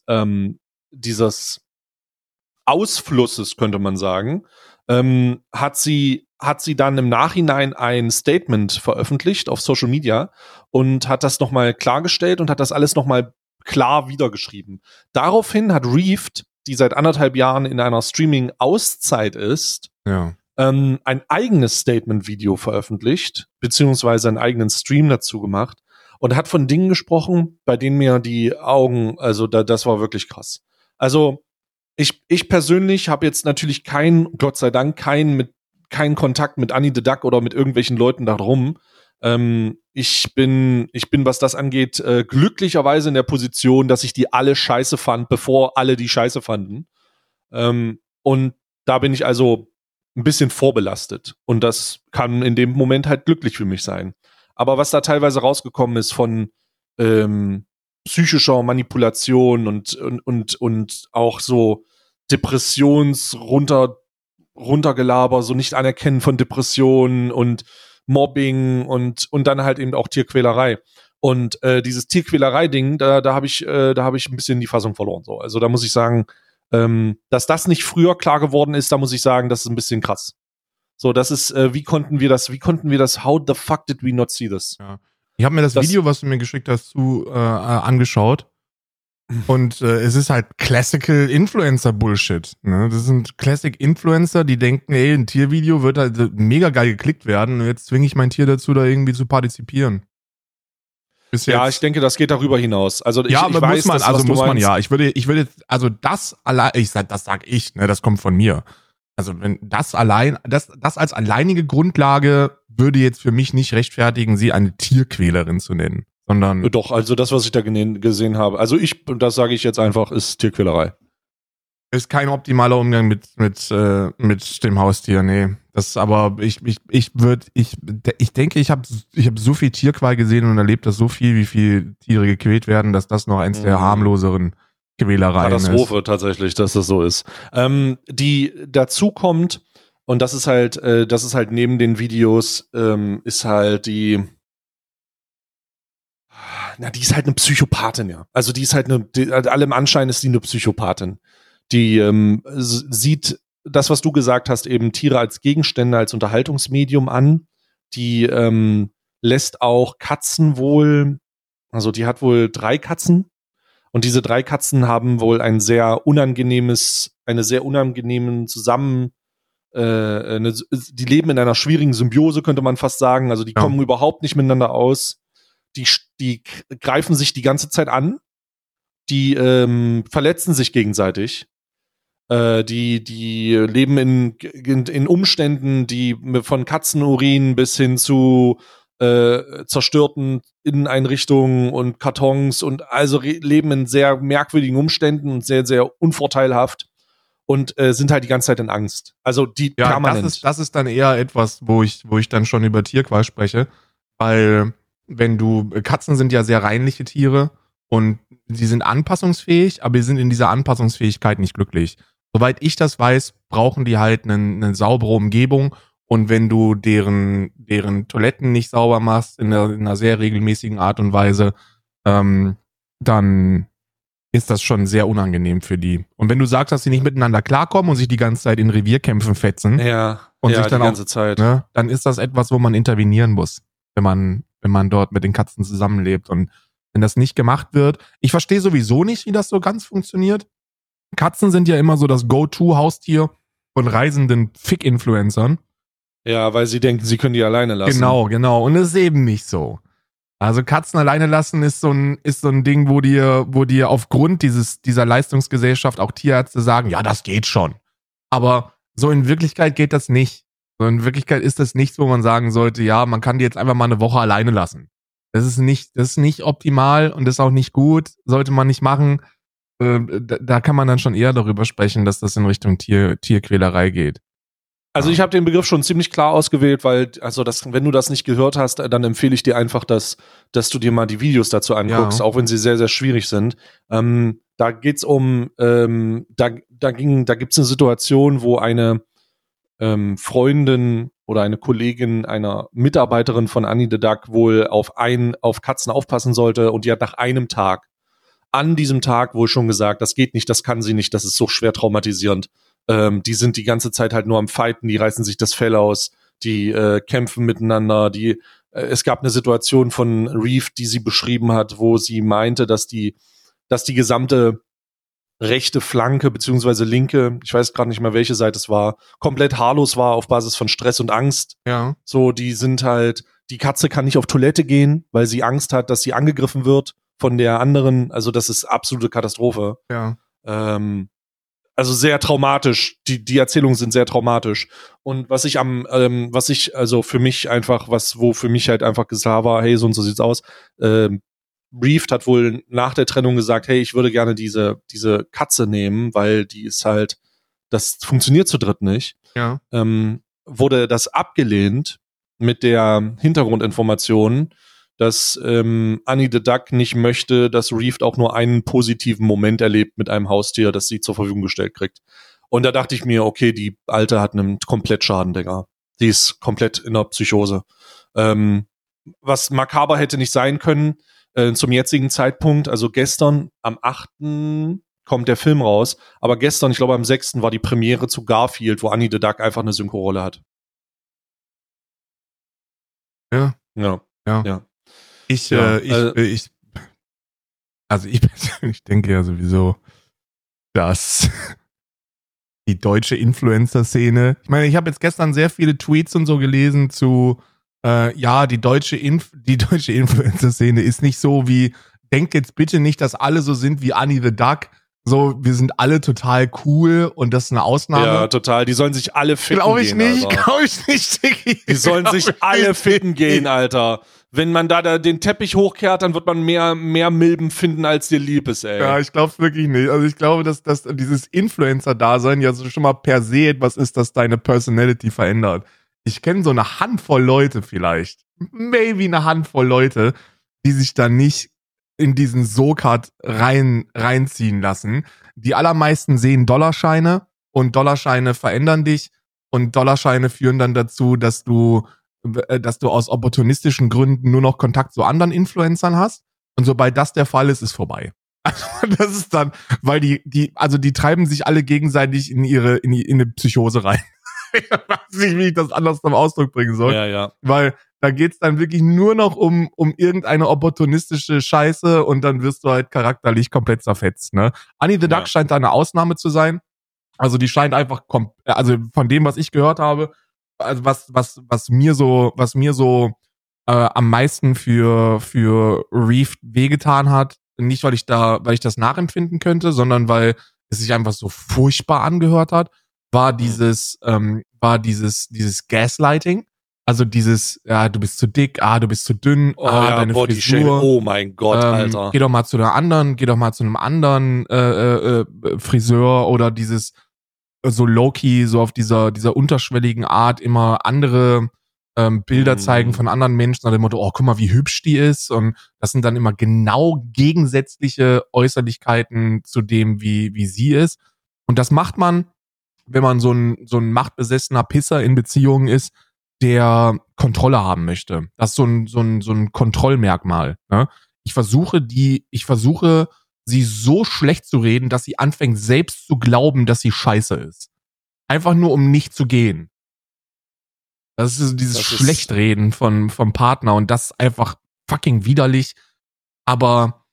Ausflusses, könnte man sagen, hat sie dann im Nachhinein ein Statement veröffentlicht auf Social Media und hat das nochmal klargestellt und hat das alles nochmal klar wiedergeschrieben. Daraufhin hat Reefed, die seit 1,5 Jahren in einer Streaming-Auszeit ist, ein eigenes Statement-Video veröffentlicht, beziehungsweise einen eigenen Stream dazu gemacht, und hat von Dingen gesprochen, bei denen mir die Augen, also das war wirklich krass. Also ich persönlich habe jetzt natürlich Gott sei Dank, keinen Kontakt mit Annie the Duck oder mit irgendwelchen Leuten da drum. Ich bin, was das angeht, glücklicherweise in der Position, dass ich die alle scheiße fand, bevor alle die scheiße fanden. Und da bin ich also ein bisschen vorbelastet. Und das kann in dem Moment halt glücklich für mich sein. Aber was da teilweise rausgekommen ist von psychischer Manipulation und auch so Runtergelaber, so nicht anerkennen von Depressionen und Mobbing und dann halt eben auch Tierquälerei. Und dieses Tierquälerei-Ding, da habe ich ein bisschen die Fassung verloren. So. Also da muss ich sagen, dass das nicht früher klar geworden ist, da muss ich sagen, das ist ein bisschen krass. So, das ist, wie konnten wir das, how the fuck did we not see this?
Ja. Ich habe mir das Video, was du mir geschickt hast, angeschaut. Und es ist halt Classical Influencer Bullshit. Ne? Das sind Classic Influencer, die denken, ey, ein Tiervideo wird halt mega geil geklickt werden, und jetzt zwinge ich mein Tier dazu, da irgendwie zu partizipieren.
Ja, ich denke, das geht darüber hinaus. Also ich weiß,
muss man. Ich würde, also das allein, das sag ich, ne, das kommt von mir. Also wenn das als alleinige Grundlage würde jetzt für mich nicht rechtfertigen, sie eine Tierquälerin zu nennen, sondern
doch, also das, was ich da gesehen habe, also das sage ich jetzt einfach, ist Tierquälerei.
Ist kein optimaler Umgang mit dem Haustier, nee. Das aber ich denke, ich habe so viel Tierqual gesehen und erlebt, dass so viel, wie viel Tiere gequält werden, dass das noch eins der harmloseren Quälereien ist.
Katastrophe tatsächlich, dass das so ist. Die dazu kommt, und das ist halt neben den Videos, ist halt die ist halt eine Psychopathin, ja. Also die ist halt allem Anschein ist die eine Psychopathin. Die sieht das, was du gesagt hast, eben Tiere als Gegenstände, als Unterhaltungsmedium an. Die lässt auch Katzen wohl, also die hat wohl 3 Katzen, und diese 3 Katzen haben wohl eine sehr unangenehmen die leben in einer schwierigen Symbiose, könnte man fast sagen. Also die kommen überhaupt nicht miteinander aus. Die greifen sich die ganze Zeit an. Die verletzen sich gegenseitig. Die leben in Umständen, die von Katzenurin bis hin zu zerstörten Inneneinrichtungen und Kartons, und also leben in sehr merkwürdigen Umständen und sehr, sehr unvorteilhaft und sind halt die ganze Zeit in Angst. Also die permanent.
Das ist dann eher etwas, wo ich dann schon über Tierqual spreche, weil Katzen sind ja sehr reinliche Tiere und sie sind anpassungsfähig, aber sie sind in dieser Anpassungsfähigkeit nicht glücklich. Soweit ich das weiß, brauchen die halt eine saubere Umgebung, und wenn du deren Toiletten nicht sauber machst in einer sehr regelmäßigen Art und Weise, dann ist das schon sehr unangenehm für die. Und wenn du sagst, dass sie nicht miteinander klarkommen und sich die ganze Zeit in Revierkämpfen fetzen, und sich dann
die ganze Zeit,
ne, dann ist das etwas, wo man intervenieren muss, wenn man dort mit den Katzen zusammenlebt. Und wenn das nicht gemacht wird, ich verstehe sowieso nicht, wie das so ganz funktioniert. Katzen sind ja immer so das Go-To-Haustier. von reisenden Fick-Influencern.
Ja, weil sie denken, sie können die alleine lassen.
Genau. Und das ist eben nicht so. Also Katzen alleine lassen ist so ein Ding, wo dir aufgrund dieser Leistungsgesellschaft auch Tierärzte sagen, ja, das geht schon. Aber so in Wirklichkeit geht das nicht. So in Wirklichkeit ist das nichts, wo man sagen sollte, ja, man kann die jetzt einfach mal eine Woche alleine lassen. Das ist nicht optimal und das ist auch nicht gut, sollte man nicht machen. Da kann man dann schon eher darüber sprechen, dass das in Richtung Tierquälerei geht.
Also ich habe den Begriff schon ziemlich klar ausgewählt, weil, wenn du das nicht gehört hast, dann empfehle ich dir einfach, dass du dir mal die Videos dazu anguckst, auch wenn sie sehr, sehr schwierig sind. Da geht's da gibt's eine Situation, wo eine Freundin oder eine Kollegin einer Mitarbeiterin von Annie the Duck wohl auf Katzen aufpassen sollte und die hat nach einem Tag, an diesem Tag wohl schon gesagt, das geht nicht, das kann sie nicht, das ist so schwer traumatisierend. Die sind die ganze Zeit halt nur am Fighten, die reißen sich das Fell aus, die kämpfen miteinander, es gab eine Situation von Reeve, die sie beschrieben hat, wo sie meinte, dass die gesamte rechte Flanke beziehungsweise linke, ich weiß gerade nicht mehr, welche Seite es war, komplett haarlos war auf Basis von Stress und Angst.
Ja.
So, die Katze kann nicht auf Toilette gehen, weil sie Angst hat, dass sie angegriffen wird von der anderen, also das ist absolute Katastrophe.
Ja.
Also sehr traumatisch. Die Erzählungen sind sehr traumatisch. Und wo für mich halt einfach klar war, hey, so und so sieht's aus. Reeve hat wohl nach der Trennung gesagt, hey, ich würde gerne diese Katze nehmen, weil die ist halt, das funktioniert zu dritt nicht.
Ja.
Wurde das abgelehnt mit der Hintergrundinformation, dass Annie the Duck nicht möchte, dass Reeve auch nur einen positiven Moment erlebt mit einem Haustier, das sie zur Verfügung gestellt kriegt. Und da dachte ich mir, okay, die Alte hat einen Komplettschaden, Digga. Die ist komplett in der Psychose. Was makaber hätte nicht sein können, zum jetzigen Zeitpunkt, also gestern am 8. kommt der Film raus, aber gestern, ich glaube am 6. war die Premiere zu Garfield, wo Annie the Duck einfach eine Synchronrolle hat.
Ja. Ich persönlich denke ja sowieso, dass die deutsche Influencer-Szene, ich meine, ich habe jetzt gestern sehr viele Tweets und so gelesen zu, die deutsche Influencer-Szene ist nicht so wie, denkt jetzt bitte nicht, dass alle so sind wie Annie the Duck, so, wir sind alle total cool und das ist eine Ausnahme.
Ja, total. Die sollen sich alle ficken gehen,
Glaube ich nicht, Diggi.
Die sollen sich alle ficken gehen, Alter. Wenn man da den Teppich hochkehrt, dann wird man mehr Milben finden, als dir lieb ist, ey.
Ja, ich glaube wirklich nicht. Also ich glaube, dass dieses Influencer-Dasein ja so schon mal per se etwas ist, das deine Personality verändert. Ich kenne so eine Handvoll Leute vielleicht, maybe eine Handvoll Leute, die sich da nicht in diesen Sog-Cut reinziehen lassen. Die allermeisten sehen Dollarscheine und Dollarscheine verändern dich und Dollarscheine führen dann dazu, dass du aus opportunistischen Gründen nur noch Kontakt zu anderen Influencern hast. Und sobald das der Fall ist, ist vorbei. Also das ist dann, weil die treiben sich alle gegenseitig in eine Psychose rein. Ich weiß nicht, wie ich das anders zum Ausdruck bringen soll.
Ja.
Weil da geht's dann wirklich nur noch um irgendeine opportunistische Scheiße und dann wirst du halt charakterlich komplett zerfetzt, ne? Annie the Duck scheint da eine Ausnahme zu sein. Also die scheint einfach, also von dem, was ich gehört habe, also was mir so am meisten für Reeve wehgetan hat, nicht weil ich das nachempfinden könnte, sondern weil es sich einfach so furchtbar angehört hat, war dieses Gaslighting. Also dieses, ja, du bist zu dick, du bist zu dünn, deine Frisur.
Oh mein Gott, Alter.
Geh doch mal zu einem anderen Friseur oder dieses so low-key, so auf dieser unterschwelligen Art immer andere Bilder zeigen von anderen Menschen, nach dem Motto, oh, guck mal, wie hübsch die ist. Und das sind dann immer genau gegensätzliche Äußerlichkeiten zu dem, wie sie ist. Und das macht man, wenn man so ein machtbesessener Pisser in Beziehungen ist, der Kontrolle haben möchte. Das ist so ein Kontrollmerkmal. Ne? Ich versuche, sie so schlecht zu reden, dass sie anfängt, selbst zu glauben, dass sie scheiße ist. Einfach nur, um nicht zu gehen. Das ist dieses Schlechtreden vom Partner und das ist einfach fucking widerlich. Aber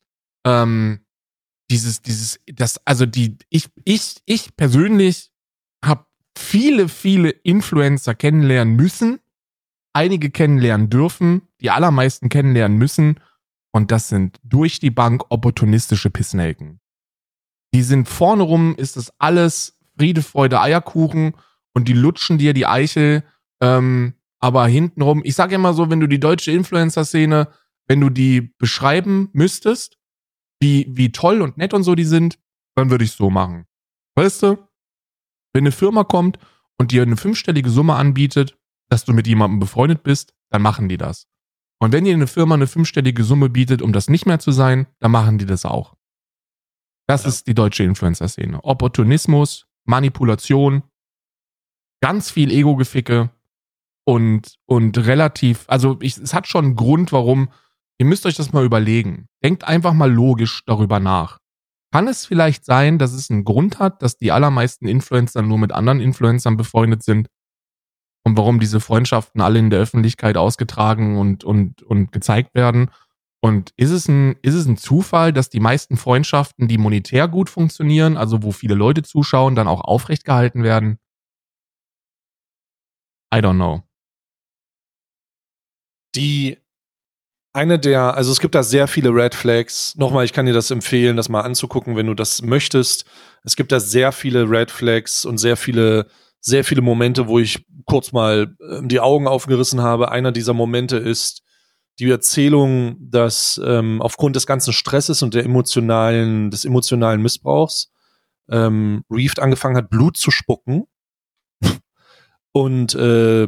ich persönlich habe viele, viele Influencer kennenlernen müssen, einige kennenlernen dürfen, die allermeisten kennenlernen müssen und das sind durch die Bank opportunistische Pissnelken. Die sind vorne rum, ist das alles Friede, Freude, Eierkuchen und die lutschen dir die Eichel, aber hintenrum, ich sage immer so, wenn du die deutsche Influencer-Szene, wenn du die beschreiben müsstest, wie toll und nett und so die sind, dann würde ich es so machen. Weißt du, wenn eine Firma kommt und dir eine 5-stellige Summe anbietet, dass du mit jemandem befreundet bist, dann machen die das. Und wenn dir eine Firma eine 5-stellige Summe bietet, um das nicht mehr zu sein, dann machen die das auch. Das ist die deutsche Influencer-Szene. Opportunismus, Manipulation, ganz viel Ego-Geficke und relativ, also es hat schon einen Grund, warum, ihr müsst euch das mal überlegen. Denkt einfach mal logisch darüber nach. Kann es vielleicht sein, dass es einen Grund hat, dass die allermeisten Influencer nur mit anderen Influencern befreundet sind? Und warum diese Freundschaften alle in der Öffentlichkeit ausgetragen und gezeigt werden? Und ist es ein Zufall, dass die meisten Freundschaften, die monetär gut funktionieren, also wo viele Leute zuschauen, dann auch aufrecht gehalten werden? I don't know.
Also es gibt da sehr viele Red Flags. Nochmal, ich kann dir das empfehlen, das mal anzugucken, wenn du das möchtest. Es gibt da sehr viele Red Flags und sehr viele Momente, wo ich kurz mal die Augen aufgerissen habe. Einer dieser Momente ist die Erzählung, dass aufgrund des ganzen Stresses und des emotionalen Missbrauchs Reeve angefangen hat, Blut zu spucken und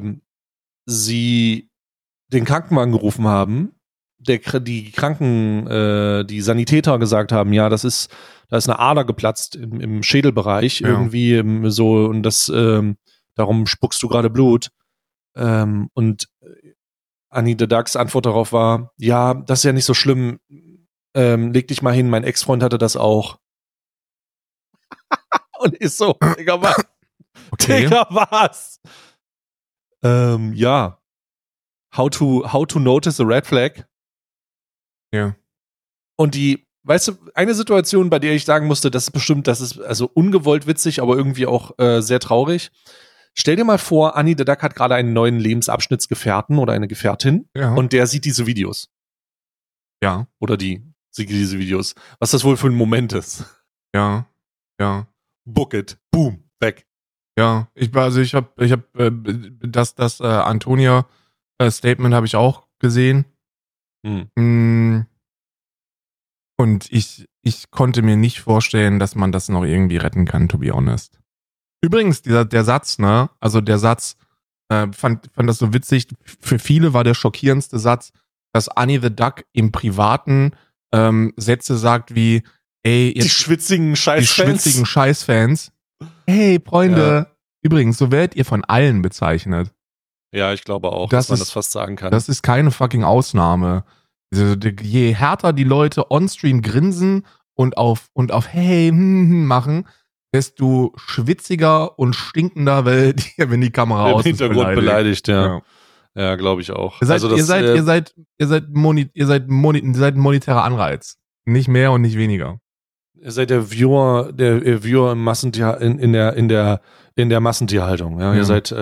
sie den Krankenwagen gerufen haben, die Sanitäter gesagt haben, ja, da ist eine Ader geplatzt im Schädelbereich irgendwie so und darum spuckst du gerade Blut. Und Annie the Ducks Antwort darauf war, ja, das ist ja nicht so schlimm, leg dich mal hin, mein Ex-Freund hatte das auch. Und ist so, Digga, was?
Okay.
Digga, was? Ja. How to notice a red flag.
Ja.
Und weißt du, eine Situation, bei der ich sagen musste, das ist also ungewollt witzig, aber irgendwie auch sehr traurig. Stell dir mal vor, Annie the Duck hat gerade einen neuen Lebensabschnittsgefährten oder eine Gefährtin und der sieht diese Videos.
Ja.
Oder die sieht diese Videos. Was das wohl für ein Moment ist.
Ja.
Book it. Boom. Weg.
Ja. Ich habe das Antonia Statement habe ich auch gesehen. Und ich konnte mir nicht vorstellen, dass man das noch irgendwie retten kann, to be honest. Übrigens, der Satz, ne? Also der Satz, fand das so witzig. Für viele war der schockierendste Satz, dass Annie the Duck im Privaten Sätze sagt wie, ey, jetzt
die schwitzigen Scheißfans.
Hey, Freunde. Ja. Übrigens, so werdet ihr von allen bezeichnet.
Ja, ich glaube auch, dass man das fast sagen kann.
Das ist keine fucking Ausnahme. Also, je härter die Leute on-stream grinsen und auf hey, machen, desto schwitziger und stinkender wenn die Kamera aus ist.
Im Hintergrund beleidigt, ja. Ja, glaube ich auch.
Ihr seid ein monetärer Anreiz. Nicht mehr und nicht weniger.
Ihr seid der Viewer im Massentier, in der Massentierhaltung. Ja? Ihr seid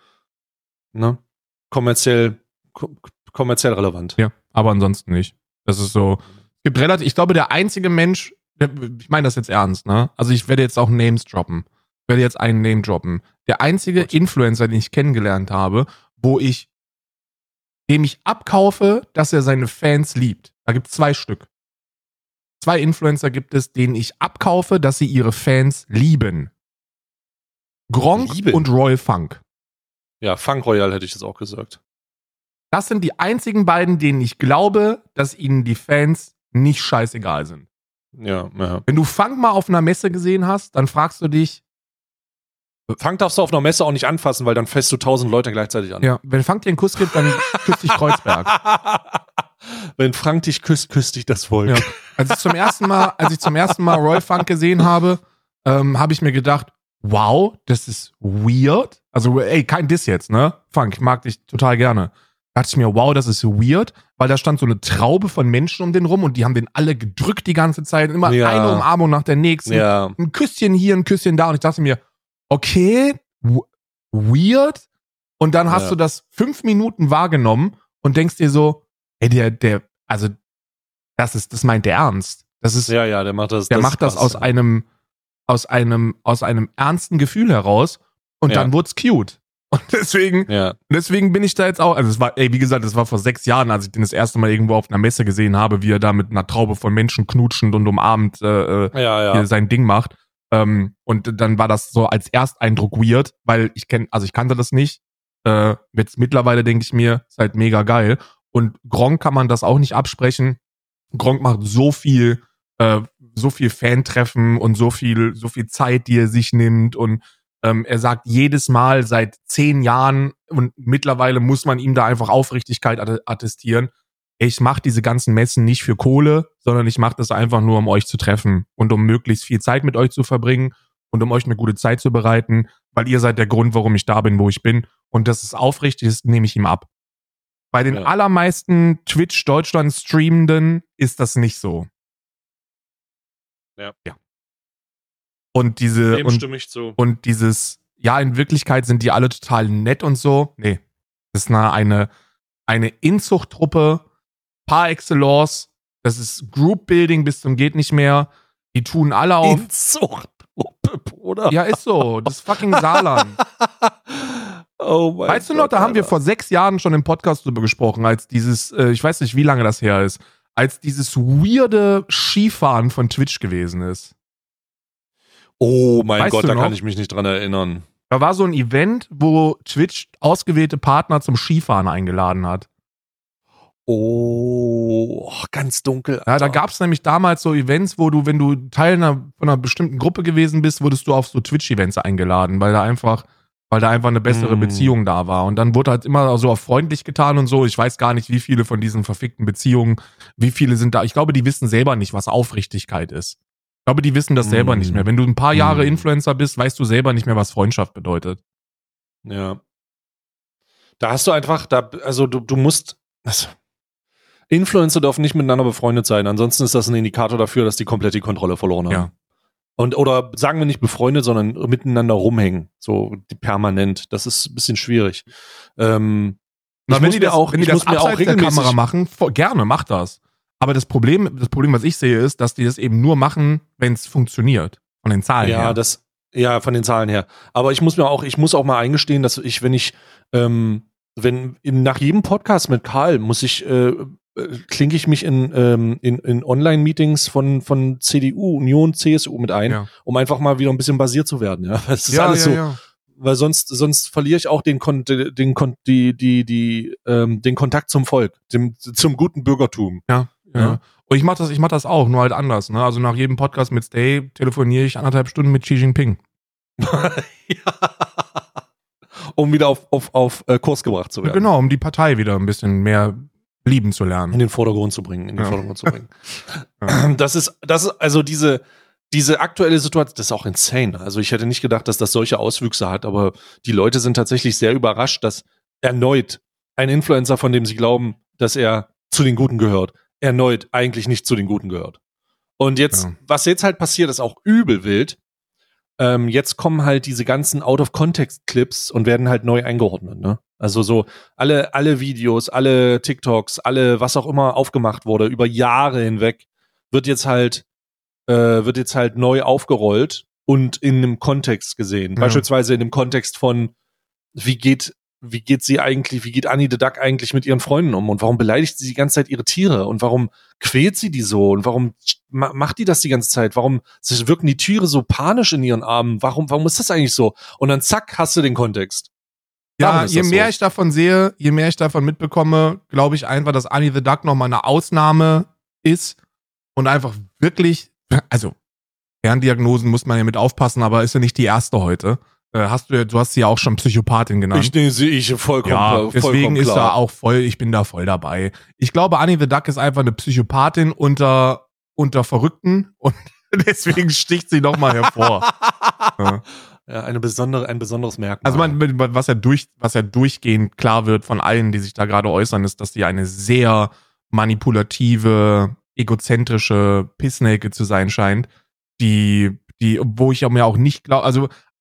kommerziell relevant.
Ja, aber ansonsten nicht. Das ist so. Ich glaube, der einzige Mensch, ich meine das jetzt ernst, ne? Also ich werde jetzt auch Names droppen. Ich werde jetzt einen Name droppen. Der einzige Influencer, den ich kennengelernt habe, dem ich abkaufe, dass er seine Fans liebt. Da gibt es 2 Stück. 2 Influencer gibt es, denen ich abkaufe, dass sie ihre Fans lieben. Gronk und Royal Funk.
Ja, Funk Royal hätte ich das auch gesagt.
Das sind die einzigen beiden, denen ich glaube, dass ihnen die Fans nicht scheißegal sind.
Ja.
Wenn du Funk mal auf einer Messe gesehen hast, dann fragst du dich.
Funk darfst du auf einer Messe auch nicht anfassen, weil dann fässt du 1000 Leute gleichzeitig an.
Ja, wenn Funk dir einen Kuss gibt, dann küsst dich Kreuzberg.
Wenn Frank dich küsst, küsst dich das Volk.
Ja. Als ich zum ersten Mal Royal Funk gesehen habe, habe ich mir gedacht, wow, das ist weird. Also, ey, kein Diss jetzt, ne? Funk, ich mag dich total gerne. Da dachte ich mir, wow, das ist weird, weil da stand so eine Traube von Menschen um den rum und die haben den alle gedrückt die ganze Zeit. Immer eine Umarmung nach der nächsten.
Ja.
Ein Küsschen hier, ein Küsschen da. Und ich dachte mir, okay, weird und dann hast du das 5 Minuten wahrgenommen und denkst dir so, ey, also das meint der ernst. Das ist,
der macht das.
Der macht das aus einem ernsten Gefühl heraus und dann wurde es cute. Und deswegen bin ich da jetzt auch, also es war, wie gesagt, das war vor 6 Jahren, als ich den das erste Mal irgendwo auf einer Messe gesehen habe, wie er da mit einer Traube von Menschen knutschend und umarmend hier sein Ding macht. Und dann war das so als Ersteindruck weird, weil ich kannte das nicht. Jetzt mittlerweile denke ich mir, ist halt mega geil. Und Gronkh kann man das auch nicht absprechen. Gronkh macht so viel Fantreffen und so viel Zeit, die er sich nimmt und er sagt jedes Mal seit 10 Jahren und mittlerweile muss man ihm da einfach Aufrichtigkeit attestieren. Ich mache diese ganzen Messen nicht für Kohle, sondern ich mache das einfach nur, um euch zu treffen und um möglichst viel Zeit mit euch zu verbringen und um euch eine gute Zeit zu bereiten, weil ihr seid der Grund, warum ich da bin, wo ich bin. Und das ist aufrichtig, das nehme ich ihm ab. Bei den allermeisten Twitch Deutschland Streamenden ist das nicht so.
Ja.
Und
dem stimme ich zu.
Und dieses, in Wirklichkeit sind die alle total nett und so. Nee. Das ist eine Inzuchttruppe par excellence. Das ist Group-Building bis zum geht nicht mehr. Die tun alle auf.
Inzuchttruppe, Bruder.
Ja, ist so. Das ist fucking Saarland.
Oh mein
Weißt du noch, da haben wir vor 6 Jahren schon im Podcast drüber gesprochen, als dieses, ich weiß nicht, wie lange das her ist, als dieses weirde Skifahren von Twitch gewesen ist.
Oh mein Gott, da kann ich mich nicht dran erinnern.
Da war so ein Event, wo Twitch ausgewählte Partner zum Skifahren eingeladen hat.
Oh, ganz dunkel.
Ja, da gab es nämlich damals so Events, wo du, wenn du Teil von einer bestimmten Gruppe gewesen bist, wurdest du auf so Twitch-Events eingeladen, weil da einfach eine bessere Beziehung da war. Und dann wurde halt immer so auf freundlich getan und so. Ich weiß gar nicht, wie viele von diesen verfickten Beziehungen, wie viele sind da. Ich glaube, die wissen selber nicht, was Aufrichtigkeit ist. Ich glaube, die wissen das selber nicht mehr. Wenn du ein paar Jahre Influencer bist, weißt du selber nicht mehr, was Freundschaft bedeutet.
Ja. Da hast du einfach, du musst, Influencer dürfen nicht miteinander befreundet sein. Ansonsten ist das ein Indikator dafür, dass die komplett die Kontrolle verloren haben.
Ja.
Oder sagen wir nicht befreundet, sondern miteinander rumhängen. So permanent. Das ist ein bisschen schwierig.
Wenn die das abseits der Kamera machen, gerne, mach das. Aber das Problem, was ich sehe, ist, dass die das eben nur machen, wenn es funktioniert. Von den Zahlen her.
Von den Zahlen her. Aber ich muss auch mal eingestehen, dass nach jedem Podcast mit Karl klinke ich mich in Online-Meetings von CDU, Union, CSU mit ein, um einfach mal wieder ein bisschen basiert zu werden. Ja, das ist alles so. Ja. Weil sonst verliere ich auch den Kontakt zum Volk, zum guten Bürgertum.
Ja. Und ich mach das auch, nur halt anders. Ne? Also nach jedem Podcast mit Stay telefoniere ich 1,5 Stunden mit Xi Jinping.
Um wieder auf Kurs gebracht zu werden.
Genau, um die Partei wieder ein bisschen mehr lieben zu lernen.
In den Vordergrund zu bringen. Das ist also diese aktuelle Situation, das ist auch insane. Also ich hätte nicht gedacht, dass das solche Auswüchse hat, aber die Leute sind tatsächlich sehr überrascht, dass erneut ein Influencer, von dem sie glauben, dass er zu den Guten gehört, erneut eigentlich nicht zu den Guten gehört. Und jetzt, was jetzt halt passiert, ist auch übel wild. Jetzt kommen halt diese ganzen Out-of-Context-Clips und werden halt neu eingeordnet, ne? Also so alle Videos, alle TikToks, alle was auch immer aufgemacht wurde über Jahre hinweg, wird jetzt halt neu aufgerollt und in einem Kontext gesehen. Beispielsweise in dem Kontext von wie geht Annie the Duck eigentlich mit ihren Freunden um und warum beleidigt sie die ganze Zeit ihre Tiere und warum quält sie die so und warum macht die das die ganze Zeit? Warum wirken die Tiere so panisch in ihren Armen? Warum ist das eigentlich so? Und dann zack, hast du den Kontext.
Ja, je mehr ich davon sehe, je mehr ich davon mitbekomme, glaube ich einfach, dass Annie the Duck nochmal eine Ausnahme ist und einfach wirklich, also Ferndiagnosen muss man ja mit aufpassen, aber ist ja nicht die erste heute. Du hast sie ja auch schon Psychopathin genannt.
Ich vollkommen.
Ja, deswegen ist da auch ich bin da voll dabei. Ich glaube, Annie the Duck ist einfach eine Psychopathin unter Verrückten und deswegen sticht sie nochmal hervor.
Ja, ein besonderes Merkmal.
Also was ja durchgehend klar wird von allen, die sich da gerade äußern, ist, dass die eine sehr manipulative, egozentrische Pissnelke zu sein scheint, wo ich mir auch nicht glaube, also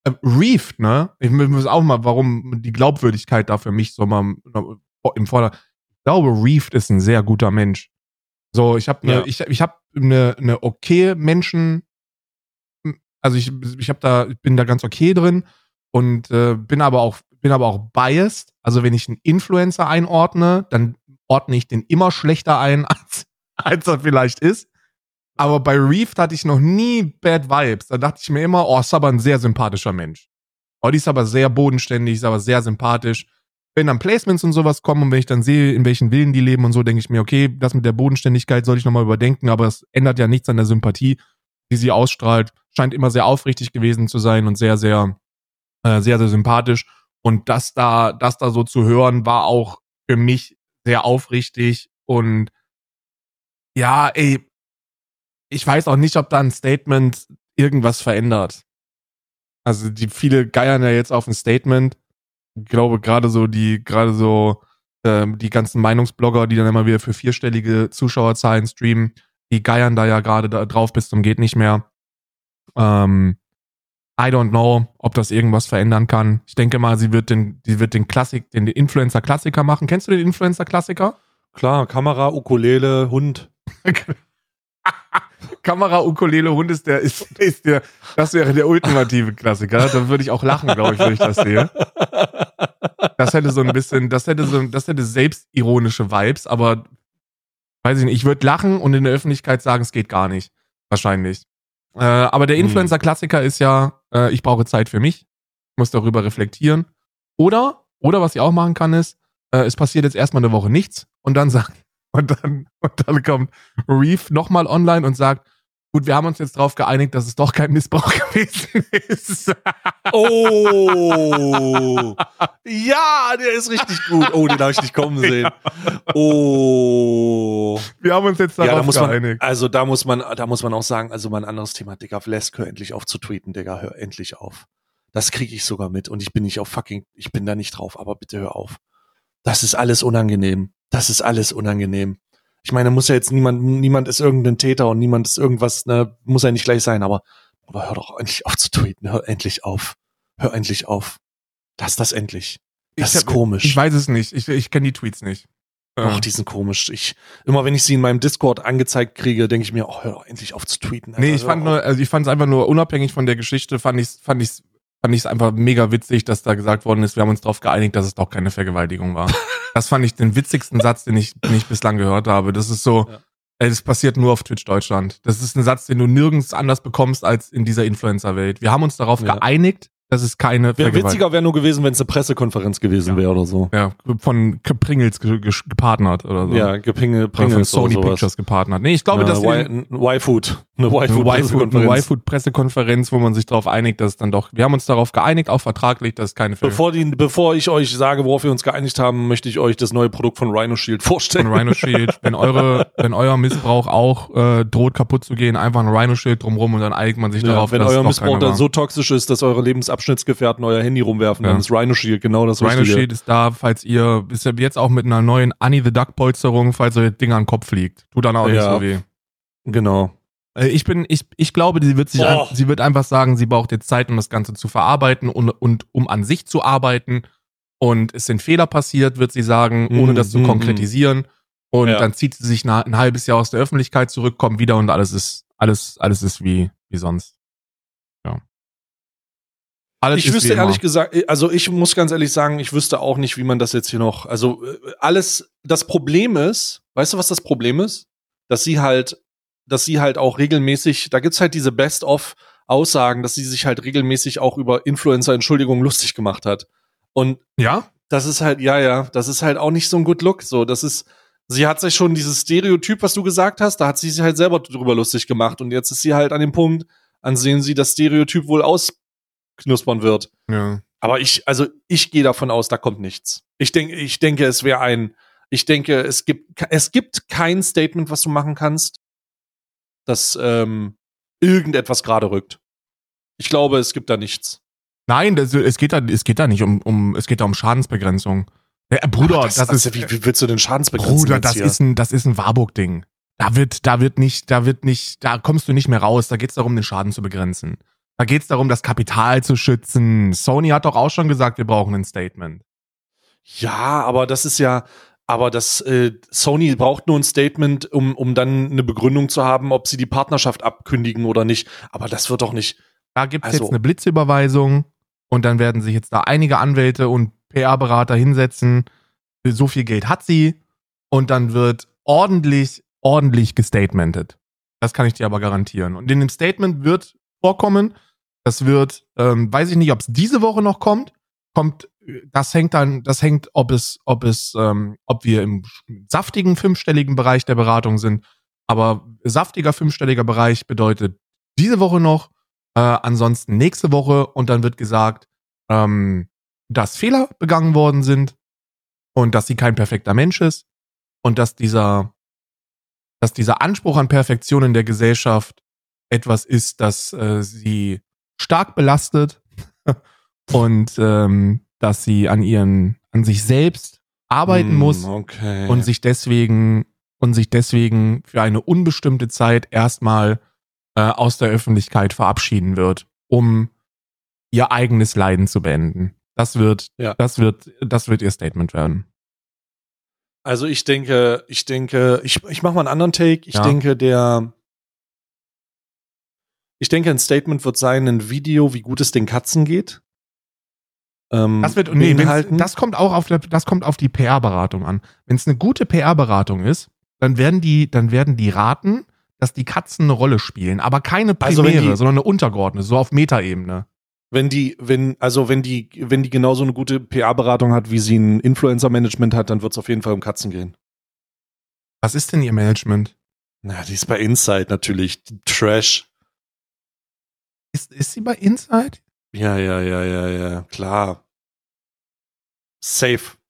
Reef, ne? Ich muss auch mal, warum die Glaubwürdigkeit da für mich so mal im Vordergrund. Ich glaube, Reef ist ein sehr guter Mensch. So, ich habe
Ja.
ich habe eine okay Menschen, also ich bin da ganz okay drin und bin aber auch biased. Also wenn ich einen Influencer einordne, dann ordne ich den immer schlechter ein, als er vielleicht ist. Aber bei Reef hatte ich noch nie Bad Vibes. Da dachte ich mir immer, oh, ist aber ein sehr sympathischer Mensch. Oh, die ist aber sehr bodenständig, ist aber sehr sympathisch. Wenn dann Placements und sowas kommen und wenn ich dann sehe, in welchen Villen die leben und so, denke ich mir, okay, das mit der Bodenständigkeit soll ich nochmal überdenken, aber es ändert ja nichts an der Sympathie, die sie ausstrahlt. Scheint immer sehr aufrichtig gewesen zu sein und sehr, sehr sympathisch. Und das da so zu hören, war auch für mich sehr aufrichtig und ja, ey, ich weiß auch nicht, ob da ein Statement irgendwas verändert. Also die viele geiern ja jetzt auf ein Statement. Ich glaube, gerade so die ganzen Meinungsblogger, die dann immer wieder für 4-stellige Zuschauerzahlen streamen, die geiern da ja gerade da drauf bis zum geht nicht mehr. I don't know, ob das irgendwas verändern kann. Ich denke mal, sie wird den Influencer-Klassiker machen. Kennst du den Influencer-Klassiker?
Klar, Kamera, Ukulele, Hund.
Kamera, Ukulele, Hund das wäre der ultimative Klassiker. Da würde ich auch lachen, glaube ich, wenn ich das sehe. Das hätte so ein bisschen, das hätte selbstironische Vibes, aber weiß ich nicht, ich würde lachen und in der Öffentlichkeit sagen, es geht gar nicht. Wahrscheinlich. Aber der Influencer-Klassiker ist ja, ich brauche Zeit für mich, muss darüber reflektieren. Oder was ich auch machen kann, ist, es passiert jetzt erstmal eine Woche nichts und dann kommt Reef nochmal online und sagt, gut, wir haben uns jetzt drauf geeinigt, dass es doch kein Missbrauch gewesen ist.
Oh! Ja, der ist richtig gut. Oh, den habe ich nicht kommen sehen. Oh!
Wir haben uns jetzt darauf geeinigt.
Da muss man auch sagen, also mal ein anderes Thema, Digga, Flesk, hör endlich auf zu tweeten, Digga, hör endlich auf. Das kriege ich sogar mit und ich bin da nicht drauf, aber bitte hör auf. Das ist alles unangenehm. Ich meine, muss ja jetzt niemand ist irgendein Täter und niemand ist irgendwas, ne, muss ja nicht gleich sein, aber hör doch endlich auf zu tweeten, hör endlich auf. Lass das endlich. Das ist komisch.
Ich weiß es nicht, ich kenne die Tweets nicht.
Ach, die sind komisch. Immer wenn ich sie in meinem Discord angezeigt kriege, denke ich mir, oh, hör doch endlich auf zu tweeten.
Nee, ich fand es einfach nur unabhängig von der Geschichte, fand ich es einfach mega witzig, dass da gesagt worden ist, wir haben uns darauf geeinigt, dass es doch keine Vergewaltigung war. Das fand ich den witzigsten Satz, den ich bislang gehört habe. Das ist so, das passiert nur auf Twitch Deutschland. Das ist ein Satz, den du nirgends anders bekommst als in dieser Influencer-Welt. Wir haben uns darauf geeinigt, dass es keine Vergewaltigung.
Witziger wäre nur gewesen, wenn es eine Pressekonferenz gewesen wäre oder so.
Ja, von Pringles gepartnert oder so.
Ja, Pringles
von Sony
oder sowas.
Pictures gepartnert. Nee, ich glaube, dass
eine Y-Food
Pressekonferenz, wo man sich darauf einigt, dass es dann doch, wir haben uns darauf geeinigt, auch vertraglich, dass es keine
Bevor ich euch sage, worauf wir uns geeinigt haben, möchte ich euch das neue Produkt von Rhino Shield vorstellen.
Von Rhino Shield. Wenn euer Missbrauch auch droht kaputt zu gehen, einfach ein Rhino Shield drumrum und dann einigt man sich darauf,
wenn
dass
euer
es
Missbrauch dann so toxisch ist, dass eure Lebensabschnittsgefährten euer Handy rumwerfen, dann ist Rhino Shield genau das Richtige.
Rhino Shield ist da, falls ihr, ist ja jetzt auch mit einer neuen Annie the Duck Polsterung, falls euer Ding an den Kopf fliegt. Tut dann auch nicht so weh.
Genau.
Ich glaube, sie wird einfach sagen, sie braucht jetzt Zeit, um das Ganze zu verarbeiten und um an sich zu arbeiten. Und es sind Fehler passiert, wird sie sagen, ohne das zu konkretisieren. Und dann zieht sie sich ein halbes Jahr aus der Öffentlichkeit zurück, kommt wieder und alles ist wie sonst. Ja.
Ich wüsste ehrlich gesagt, also ich muss ganz ehrlich sagen, ich wüsste auch nicht, wie man das jetzt hier noch, also das Problem ist, weißt du, was das Problem ist? Dass sie halt auch regelmäßig, da gibt's halt diese Best-of-Aussagen, dass sie sich halt regelmäßig auch über Influencer-Entschuldigungen lustig gemacht hat. Und das ist halt, das ist halt auch nicht so ein good look, so, sie hat sich schon dieses Stereotyp, was du gesagt hast, da hat sie sich halt selber drüber lustig gemacht und jetzt ist sie halt an dem Punkt, an dem sie das Stereotyp wohl ausknuspern wird.
Ja.
Aber ich gehe davon aus, da kommt nichts. Ich denke, es gibt kein Statement, was du machen kannst, das irgendetwas gerade rückt. Ich glaube, es gibt da nichts.
Nein, es geht da nicht es geht da um Schadensbegrenzung. Bruder,
wie willst du denn Schadensbegrenzung?
Bruder, das ist ein Warburg-Ding. Da kommst du nicht mehr raus, da geht's darum, den Schaden zu begrenzen. Da geht es darum, das Kapital zu schützen. Sony hat doch auch schon gesagt, wir brauchen ein Statement.
Ja, aber das ist ja, Sony braucht nur ein Statement, um dann eine Begründung zu haben, ob sie die Partnerschaft abkündigen oder nicht. Aber das wird doch nicht.
Da gibt es jetzt eine Blitzüberweisung und dann werden sich jetzt da einige Anwälte und PR-Berater hinsetzen. So viel Geld hat sie und dann wird ordentlich gestatementet. Das kann ich dir aber garantieren. Und in dem Statement wird vorkommen, das wird, weiß ich nicht, ob es diese Woche noch kommt, das hängt, ob wir im saftigen fünfstelligen Bereich der Beratung sind. Aber saftiger fünfstelliger Bereich bedeutet diese Woche noch, ansonsten nächste Woche und dann wird gesagt, dass Fehler begangen worden sind und dass sie kein perfekter Mensch ist und dass dieser Anspruch an Perfektion in der Gesellschaft etwas ist, das sie stark belastet und dass sie an sich selbst arbeiten muss und sich deswegen für eine unbestimmte Zeit erstmal aus der Öffentlichkeit verabschieden wird, um ihr eigenes Leiden zu beenden. Das wird ihr Statement werden.
Also ich denke, ich mache mal einen anderen Take. Ich denke, ein Statement wird sein, ein Video, wie gut es den Katzen geht.
Das kommt auf die PR-Beratung an. Wenn es eine gute PR-Beratung ist, dann werden die raten, dass die Katzen eine Rolle spielen, aber keine primäre, sondern eine untergeordnete, so auf Metaebene.
Wenn die genauso eine gute PR-Beratung hat, wie sie ein Influencer-Management hat, dann wird es auf jeden Fall um Katzen gehen.
Was ist denn ihr Management?
Na, die ist bei Inside natürlich. Trash.
Ist sie bei Inside?
Ja, klar. Safe.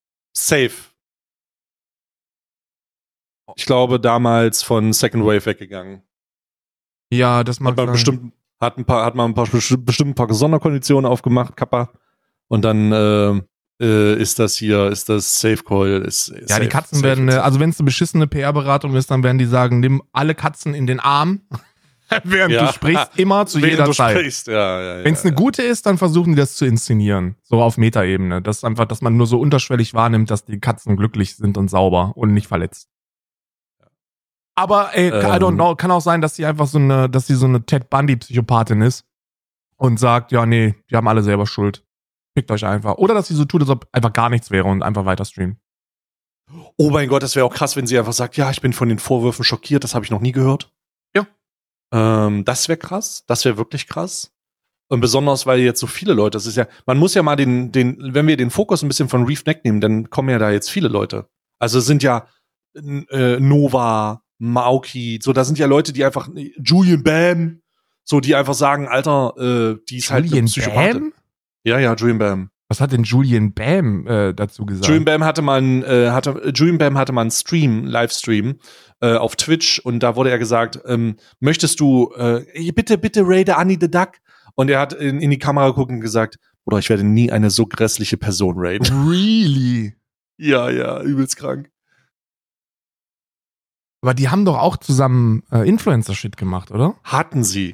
Ich glaube, damals von Second Wave weggegangen.
Ja, das mag
sein. Hat man bestimmt ein paar Sonderkonditionen aufgemacht, Kappa. Und dann ist das Safe Call.
Ja, die Katzen werden, also wenn es eine beschissene PR-Beratung ist, dann werden die sagen, nimm alle Katzen in den Arm, während du sprichst, immer zu jeder Zeit. Wenn es eine gute ist, dann versuchen die das zu inszenieren. So auf Metaebene. Das ist einfach, dass man nur so unterschwellig wahrnimmt, dass die Katzen glücklich sind und sauber und nicht verletzt. Aber I don't know, kann auch sein, dass sie einfach so eine Ted Bundy-Psychopathin ist und sagt, ja, nee, die haben alle selber Schuld. Fickt euch einfach. Oder dass sie so tut, als ob einfach gar nichts wäre und einfach weiter streamen.
Oh mein Gott, das wäre auch krass, wenn sie einfach sagt, ja, ich bin von den Vorwürfen schockiert, das habe ich noch nie gehört.
Ja.
Das wäre krass, das wäre wirklich krass. Und besonders, weil jetzt so viele Leute, das ist ja, man muss ja mal wenn wir den Fokus ein bisschen von Reef wegnehmen, dann kommen ja da jetzt viele Leute. Also es sind ja Nova, Maoki, so, da sind ja Leute, die einfach, Julian Bam, so, die einfach sagen, Alter, die ist halt eine Psychopathin. Ja, Julian Bam.
Was hat denn Julian Bam dazu gesagt?
Julian Bam hatte mal einen Livestream auf Twitch und da wurde er gesagt, möchtest du, bitte raide Annie the Duck? Und er hat in die Kamera geguckt und gesagt, Bruder, ich werde nie eine so grässliche Person raiden.
Really?
Ja, übelst krank.
Aber die haben doch auch zusammen Influencer-Shit gemacht, oder?
Hatten sie.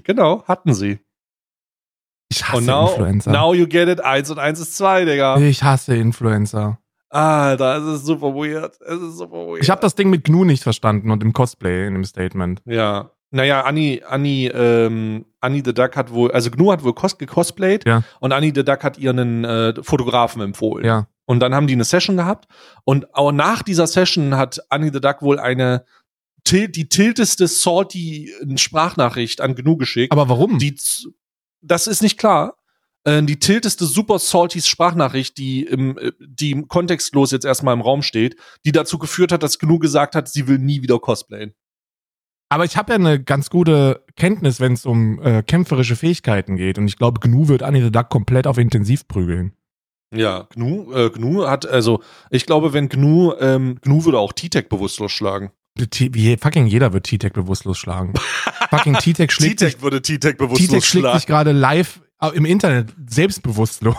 Ich hasse Influencer.
Now you get it. 1 und 1 ist 2, Digga.
Ich hasse Influencer.
Alter, es ist super weird.
Ich habe das Ding mit GNU nicht verstanden und im Cosplay, in dem Statement.
Ja. Naja, Annie the Duck hat wohl, also GNU hat wohl gecosplayt,
ja.
Und Annie the Duck hat ihr einen Fotografen empfohlen.
Ja.
Und dann haben die eine Session gehabt und auch nach dieser Session hat Annie the Duck wohl die tilteste salty Sprachnachricht an GNU geschickt.
Aber warum?
Das ist nicht klar. Die tilteste super salty Sprachnachricht, die kontextlos jetzt erstmal im Raum steht, die dazu geführt hat, dass GNU gesagt hat, sie will nie wieder cosplayen.
Aber ich habe ja eine ganz gute Kenntnis, wenn es um kämpferische Fähigkeiten geht. Und ich glaube, GNU wird Annie the Duck komplett auf Intensiv prügeln.
Ja, GNU hat, also, ich glaube, wenn GNU würde auch T-Tech bewusstlos schlagen.
Fucking jeder wird T-Tech bewusstlos schlagen. Fucking T-Tech schlägt
T-Tech würde T-Tech bewusstlos schlagen.
T-Tech schlägt sich gerade live im Internet selbstbewusstlos.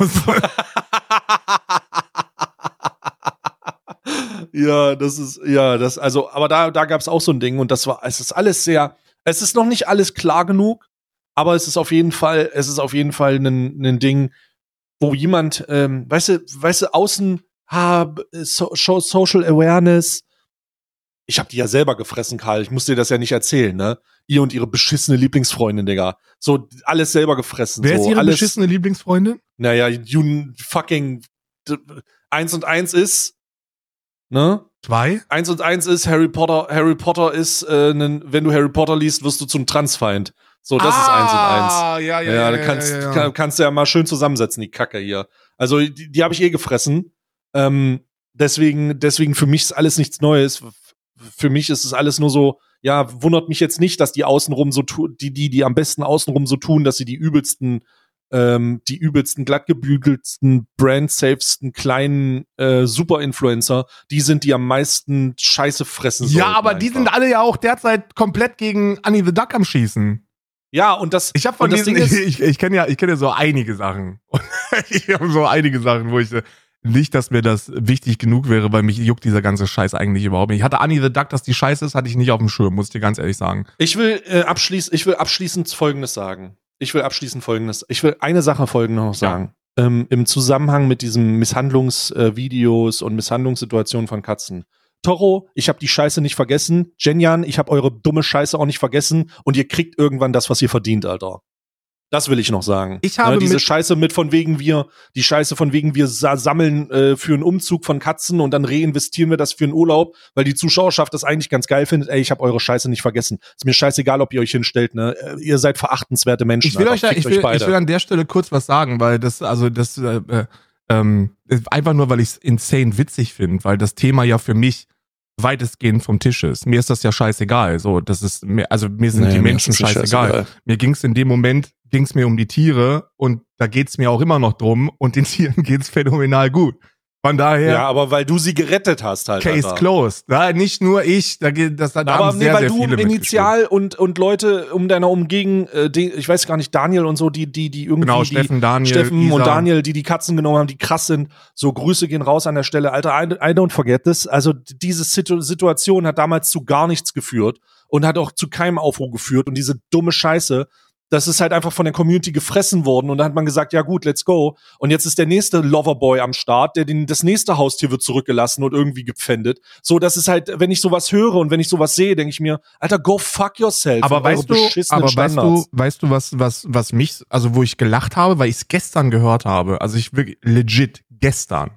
aber da gab es auch so ein Ding und es ist noch nicht alles klar genug, aber es ist auf jeden Fall ein Ding, wo jemand, weißt du, außen, Social Awareness. Ich hab die ja selber gefressen, Karl. Ich muss dir das ja nicht erzählen, ne? Ihr und ihre beschissene Lieblingsfreundin, Digga. So, alles selber gefressen.
Wer
so,
ist ihre
alles,
beschissene Lieblingsfreundin?
Naja, you fucking 1 und 1 ist, ne?
2?
1 und 1 ist Harry Potter. Harry Potter ist, wenn du Harry Potter liest, wirst du zum Transfeind. So, das ist 1 und 1.
Ja,
Da kannst du ja mal schön zusammensetzen, die Kacke hier. Also, die habe ich gefressen. Deswegen für mich ist alles nichts Neues. Für mich ist es alles nur so, ja, wundert mich jetzt nicht, dass die außenrum so tun, die am besten außenrum so tun, dass sie die übelsten, glattgebügelsten, brandsafesten kleinen Super-Influencer, die sind, die am meisten Scheiße fressen sollen.
Ja, aber die sind alle ja auch derzeit komplett gegen Annie the Duck am Schießen.
Ja, und das.
Ich habe von diesen, ich kenne ja so einige Sachen. Ich habe so einige Sachen, wo ich nicht, dass mir das wichtig genug wäre, weil mich juckt dieser ganze Scheiß eigentlich überhaupt nicht. Ich hatte Annie the Duck, dass die Scheiße ist, hatte ich nicht auf dem Schirm, muss ich dir ganz ehrlich sagen.
Ich will abschließend Folgendes sagen. Ich will eine Sache folgendes noch sagen. Ja. Im Zusammenhang mit diesen Misshandlungsvideos und Misshandlungssituationen von Katzen. Toro, ich habe die Scheiße nicht vergessen. Jenjan, ich habe eure dumme Scheiße auch nicht vergessen. Und ihr kriegt irgendwann das, was ihr verdient, Alter. Das will ich noch sagen.
Ich habe
diese Scheiße von wegen wir sammeln für einen Umzug von Katzen und dann reinvestieren wir das für einen Urlaub, weil die Zuschauerschaft das eigentlich ganz geil findet. Ey, ich habe eure Scheiße nicht vergessen. Ist mir scheinbar, ob ihr euch hinstellt, ne? Ihr seid verachtenswerte Menschen.
Ich will an der Stelle kurz was sagen, weil einfach nur, weil ich es insane witzig finde, weil das Thema ja für mich weitestgehend vom Tisch ist. Mir ist das ja scheißegal. So, mir sind die Menschen scheißegal. Mir ging's in dem Moment mir um die Tiere und da geht's mir auch immer noch drum und den Tieren geht's phänomenal gut. Von daher.
Ja, aber weil du sie gerettet hast halt.
Case closed. Ja, nicht nur ich, weil
du initial und Leute um deiner Umgegend, ich weiß gar nicht, Daniel und so, die irgendwie.
Genau, Steffen
Isa. Und Daniel, die Katzen genommen haben, die krass sind. So, Grüße gehen raus an der Stelle. Alter, I don't forget this. Also, diese Situation hat damals zu gar nichts geführt und hat auch zu keinem Aufruhr geführt und diese dumme Scheiße. Das ist halt einfach von der Community gefressen worden und dann hat man gesagt, ja gut, let's go. Und jetzt ist der nächste Loverboy am Start, das nächste Haustier wird zurückgelassen und irgendwie gepfändet. So, das ist halt, wenn ich sowas höre und wenn ich sowas sehe, denke ich mir, Alter, go fuck yourself.
Aber weißt du, was mich, also wo ich gelacht habe, weil ich es gestern gehört habe, also ich wirklich legit gestern,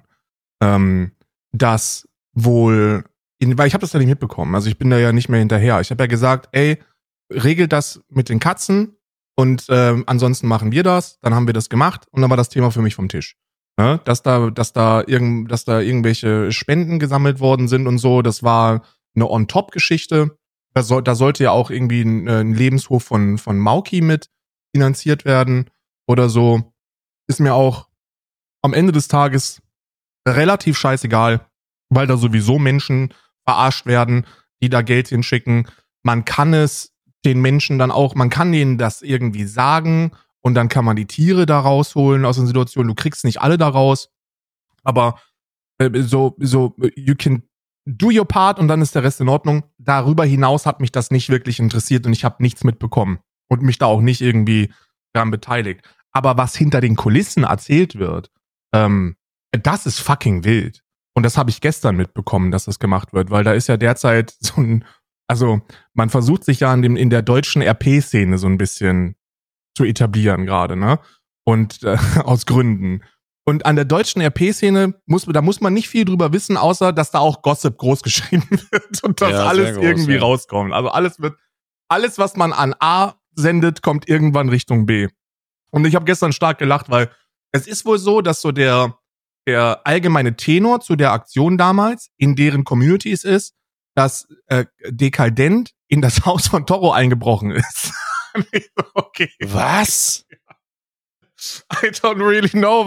dass wohl, weil ich habe das ja nicht mitbekommen, also ich bin da ja nicht mehr hinterher. Ich habe ja gesagt, ey, regelt das mit den Katzen. Und ansonsten machen wir das, dann haben wir das gemacht und dann war das Thema für mich vom Tisch. Ja, dass da irgendwelche Spenden gesammelt worden sind und so, das war eine On-Top-Geschichte. Da sollte ja auch irgendwie ein Lebenshof von Mauki mit finanziert werden oder so. Ist mir auch am Ende des Tages relativ scheißegal, weil da sowieso Menschen verarscht werden, die da Geld hinschicken. Man kann es den Menschen dann auch, man kann denen das irgendwie sagen und dann kann man die Tiere da rausholen aus den Situationen. Du kriegst nicht alle da raus, aber you can do your part und dann ist der Rest in Ordnung. Darüber hinaus hat mich das nicht wirklich interessiert und ich habe nichts mitbekommen und mich da auch nicht irgendwie daran beteiligt. Aber was hinter den Kulissen erzählt wird, das ist fucking wild. Und das habe ich gestern mitbekommen, dass das gemacht wird, weil da ist ja derzeit so ein, also man versucht sich ja in der deutschen RP-Szene so ein bisschen zu etablieren gerade, ne? Und aus Gründen. Und an der deutschen RP-Szene muss man nicht viel drüber wissen, außer dass da auch Gossip groß geschrieben wird und dass alles groß, irgendwie rauskommt. Also alles, was man an A sendet, kommt irgendwann Richtung B. Und ich habe gestern stark gelacht, weil es ist wohl so, dass so der allgemeine Tenor zu der Aktion damals in deren Communities ist, dass Dekadent in das Haus von Toro eingebrochen ist. Okay.
Was?
I don't really know,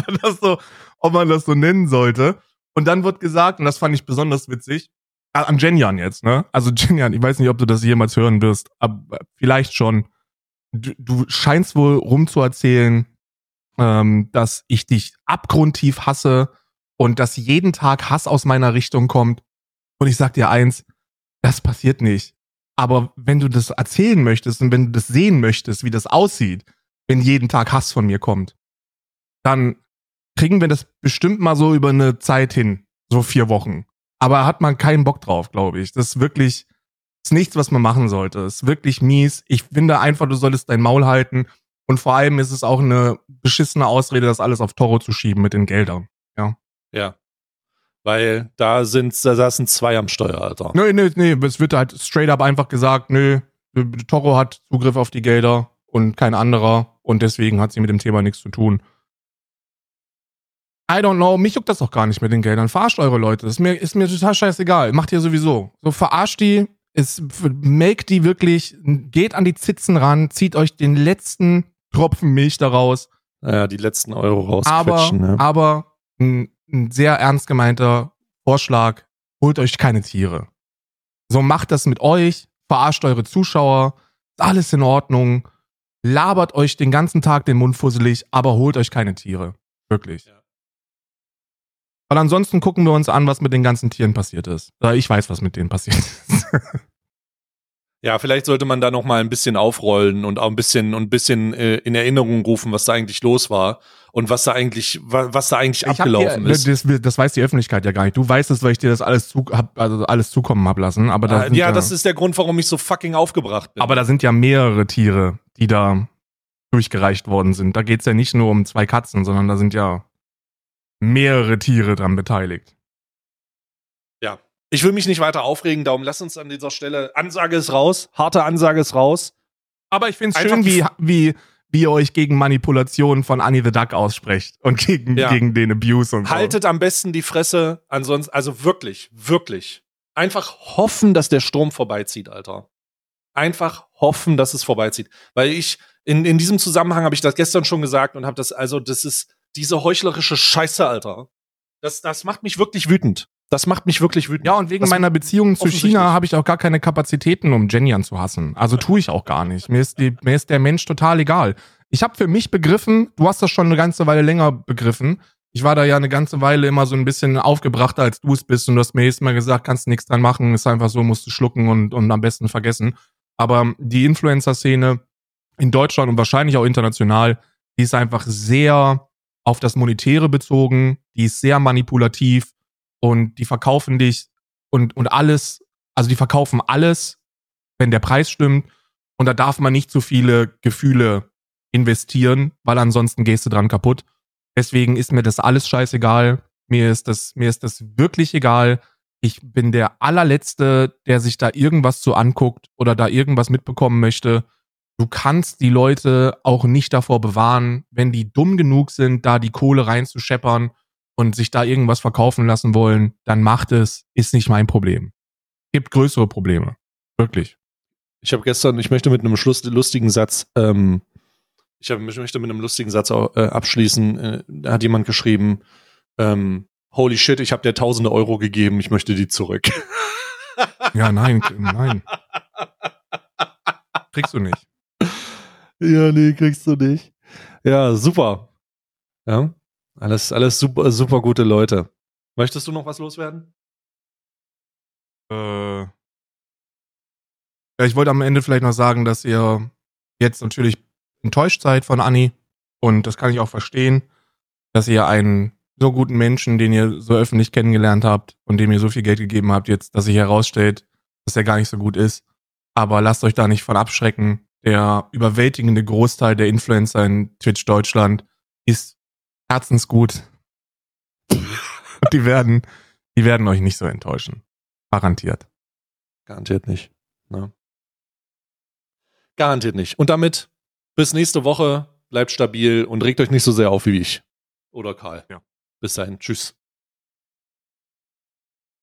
ob man das so nennen sollte. Und dann wird gesagt, und das fand ich besonders witzig, an Jenjan jetzt, ne? Also Jenjan, ich weiß nicht, ob du das jemals hören wirst, aber vielleicht schon. Du scheinst wohl rumzuerzählen, dass ich dich abgrundtief hasse und dass jeden Tag Hass aus meiner Richtung kommt. Und ich sag dir eins, das passiert nicht. Aber wenn du das erzählen möchtest und wenn du das sehen möchtest, wie das aussieht, wenn jeden Tag Hass von mir kommt, dann kriegen wir das bestimmt mal so über eine Zeit hin, so 4 Wochen. Aber hat man keinen Bock drauf, glaube ich. Das ist wirklich, ist nichts, was man machen sollte. Das ist wirklich mies. Ich finde einfach, du solltest dein Maul halten. Und vor allem ist es auch eine beschissene Ausrede, das alles auf Toro zu schieben mit den Geldern. Ja.
Ja. Weil da sind 2 am Steuer, Alter.
Nee. Es wird halt straight up einfach gesagt, Toro hat Zugriff auf die Gelder und kein anderer. Und deswegen hat sie mit dem Thema nichts zu tun. I don't know, mich juckt das doch gar nicht mit den Geldern. Verarscht eure Leute, ist mir total scheißegal. Macht ihr sowieso. So, verarscht die, make die wirklich, geht an die Zitzen ran, zieht euch den letzten Tropfen Milch daraus.
Naja, die letzten Euro rausquetschen. Ne?
Aber ein sehr ernst gemeinter Vorschlag, holt euch keine Tiere. So, macht das mit euch, verarscht eure Zuschauer, ist alles in Ordnung, labert euch den ganzen Tag den Mund fusselig, aber holt euch keine Tiere. Wirklich. Ja. Weil ansonsten gucken wir uns an, was mit den ganzen Tieren passiert ist. Ich weiß, was mit denen passiert ist.
Ja, vielleicht sollte man da noch mal ein bisschen aufrollen und auch ein bisschen in Erinnerung rufen, was da eigentlich los war und was da eigentlich abgelaufen ist.
Das weiß die Öffentlichkeit ja gar nicht. Du weißt es, weil ich dir das alles zukommen hab lassen. Aber
das ist der Grund, warum ich so fucking aufgebracht bin.
Aber da sind ja mehrere Tiere, die da durchgereicht worden sind. Da geht's ja nicht nur um 2 Katzen, sondern da sind ja mehrere Tiere dran beteiligt.
Ja. Ich will mich nicht weiter aufregen, darum lass uns an dieser Stelle, Ansage ist raus, harte Ansage ist raus.
Aber ich find's schön, wie ihr euch gegen Manipulation von Annie the Duck aussprecht und gegen den Abuse und so.
Haltet am besten die Fresse, ansonsten, also wirklich, wirklich. Einfach hoffen, dass der Sturm vorbeizieht, Alter. Einfach hoffen, dass es vorbeizieht. Weil in diesem Zusammenhang habe ich das gestern schon gesagt und das ist diese heuchlerische Scheiße, Alter. Das macht mich wirklich wütend. Das macht mich wirklich wütend.
Ja, und wegen meiner Beziehung zu China habe ich auch gar keine Kapazitäten, um Jenny zu hassen. Also tue ich auch gar nicht. Mir ist der Mensch total egal. Ich habe für mich begriffen, du hast das schon eine ganze Weile länger begriffen. Ich war da ja eine ganze Weile immer so ein bisschen aufgebrachter, als du es bist. Und du hast mir jedes Mal gesagt, kannst nichts dran machen. Ist einfach so, musst du schlucken und am besten vergessen. Aber die Influencer-Szene in Deutschland und wahrscheinlich auch international, die ist einfach sehr auf das Monetäre bezogen. Die ist sehr manipulativ. Und die verkaufen dich und alles, also die verkaufen alles, wenn der Preis stimmt. Und da darf man nicht so viele Gefühle investieren, weil ansonsten gehst du dran kaputt. Deswegen ist mir das alles scheißegal. Mir ist das wirklich egal. Ich bin der allerletzte, der sich da irgendwas zu anguckt oder da irgendwas mitbekommen möchte. Du kannst die Leute auch nicht davor bewahren, wenn die dumm genug sind, da die Kohle reinzuscheppern und sich da irgendwas verkaufen lassen wollen, dann macht es, ist nicht mein Problem. Gibt größere Probleme. Wirklich.
Ich möchte mit einem lustigen Satz, abschließen. Da hat jemand geschrieben, holy shit, ich habe dir tausende Euro gegeben, ich möchte die zurück.
Ja, nein. Kriegst du nicht.
Ja, nee, kriegst du nicht. Ja, super. Ja. Alles super, super gute Leute. Möchtest du noch was loswerden?
Ja, ich wollte am Ende vielleicht noch sagen, dass ihr jetzt natürlich enttäuscht seid von Annie. Und das kann ich auch verstehen, dass ihr einen so guten Menschen, den ihr so öffentlich kennengelernt habt und dem ihr so viel Geld gegeben habt, jetzt, dass sich herausstellt, dass er gar nicht so gut ist. Aber lasst euch da nicht von abschrecken. Der überwältigende Großteil der Influencer in Twitch Deutschland ist herzensgut. Und die werden euch nicht so enttäuschen. Garantiert.
Garantiert nicht. Ne? Garantiert nicht. Und damit bis nächste Woche. Bleibt stabil und regt euch nicht so sehr auf wie ich. Oder Karl.
Ja.
Bis dahin. Tschüss.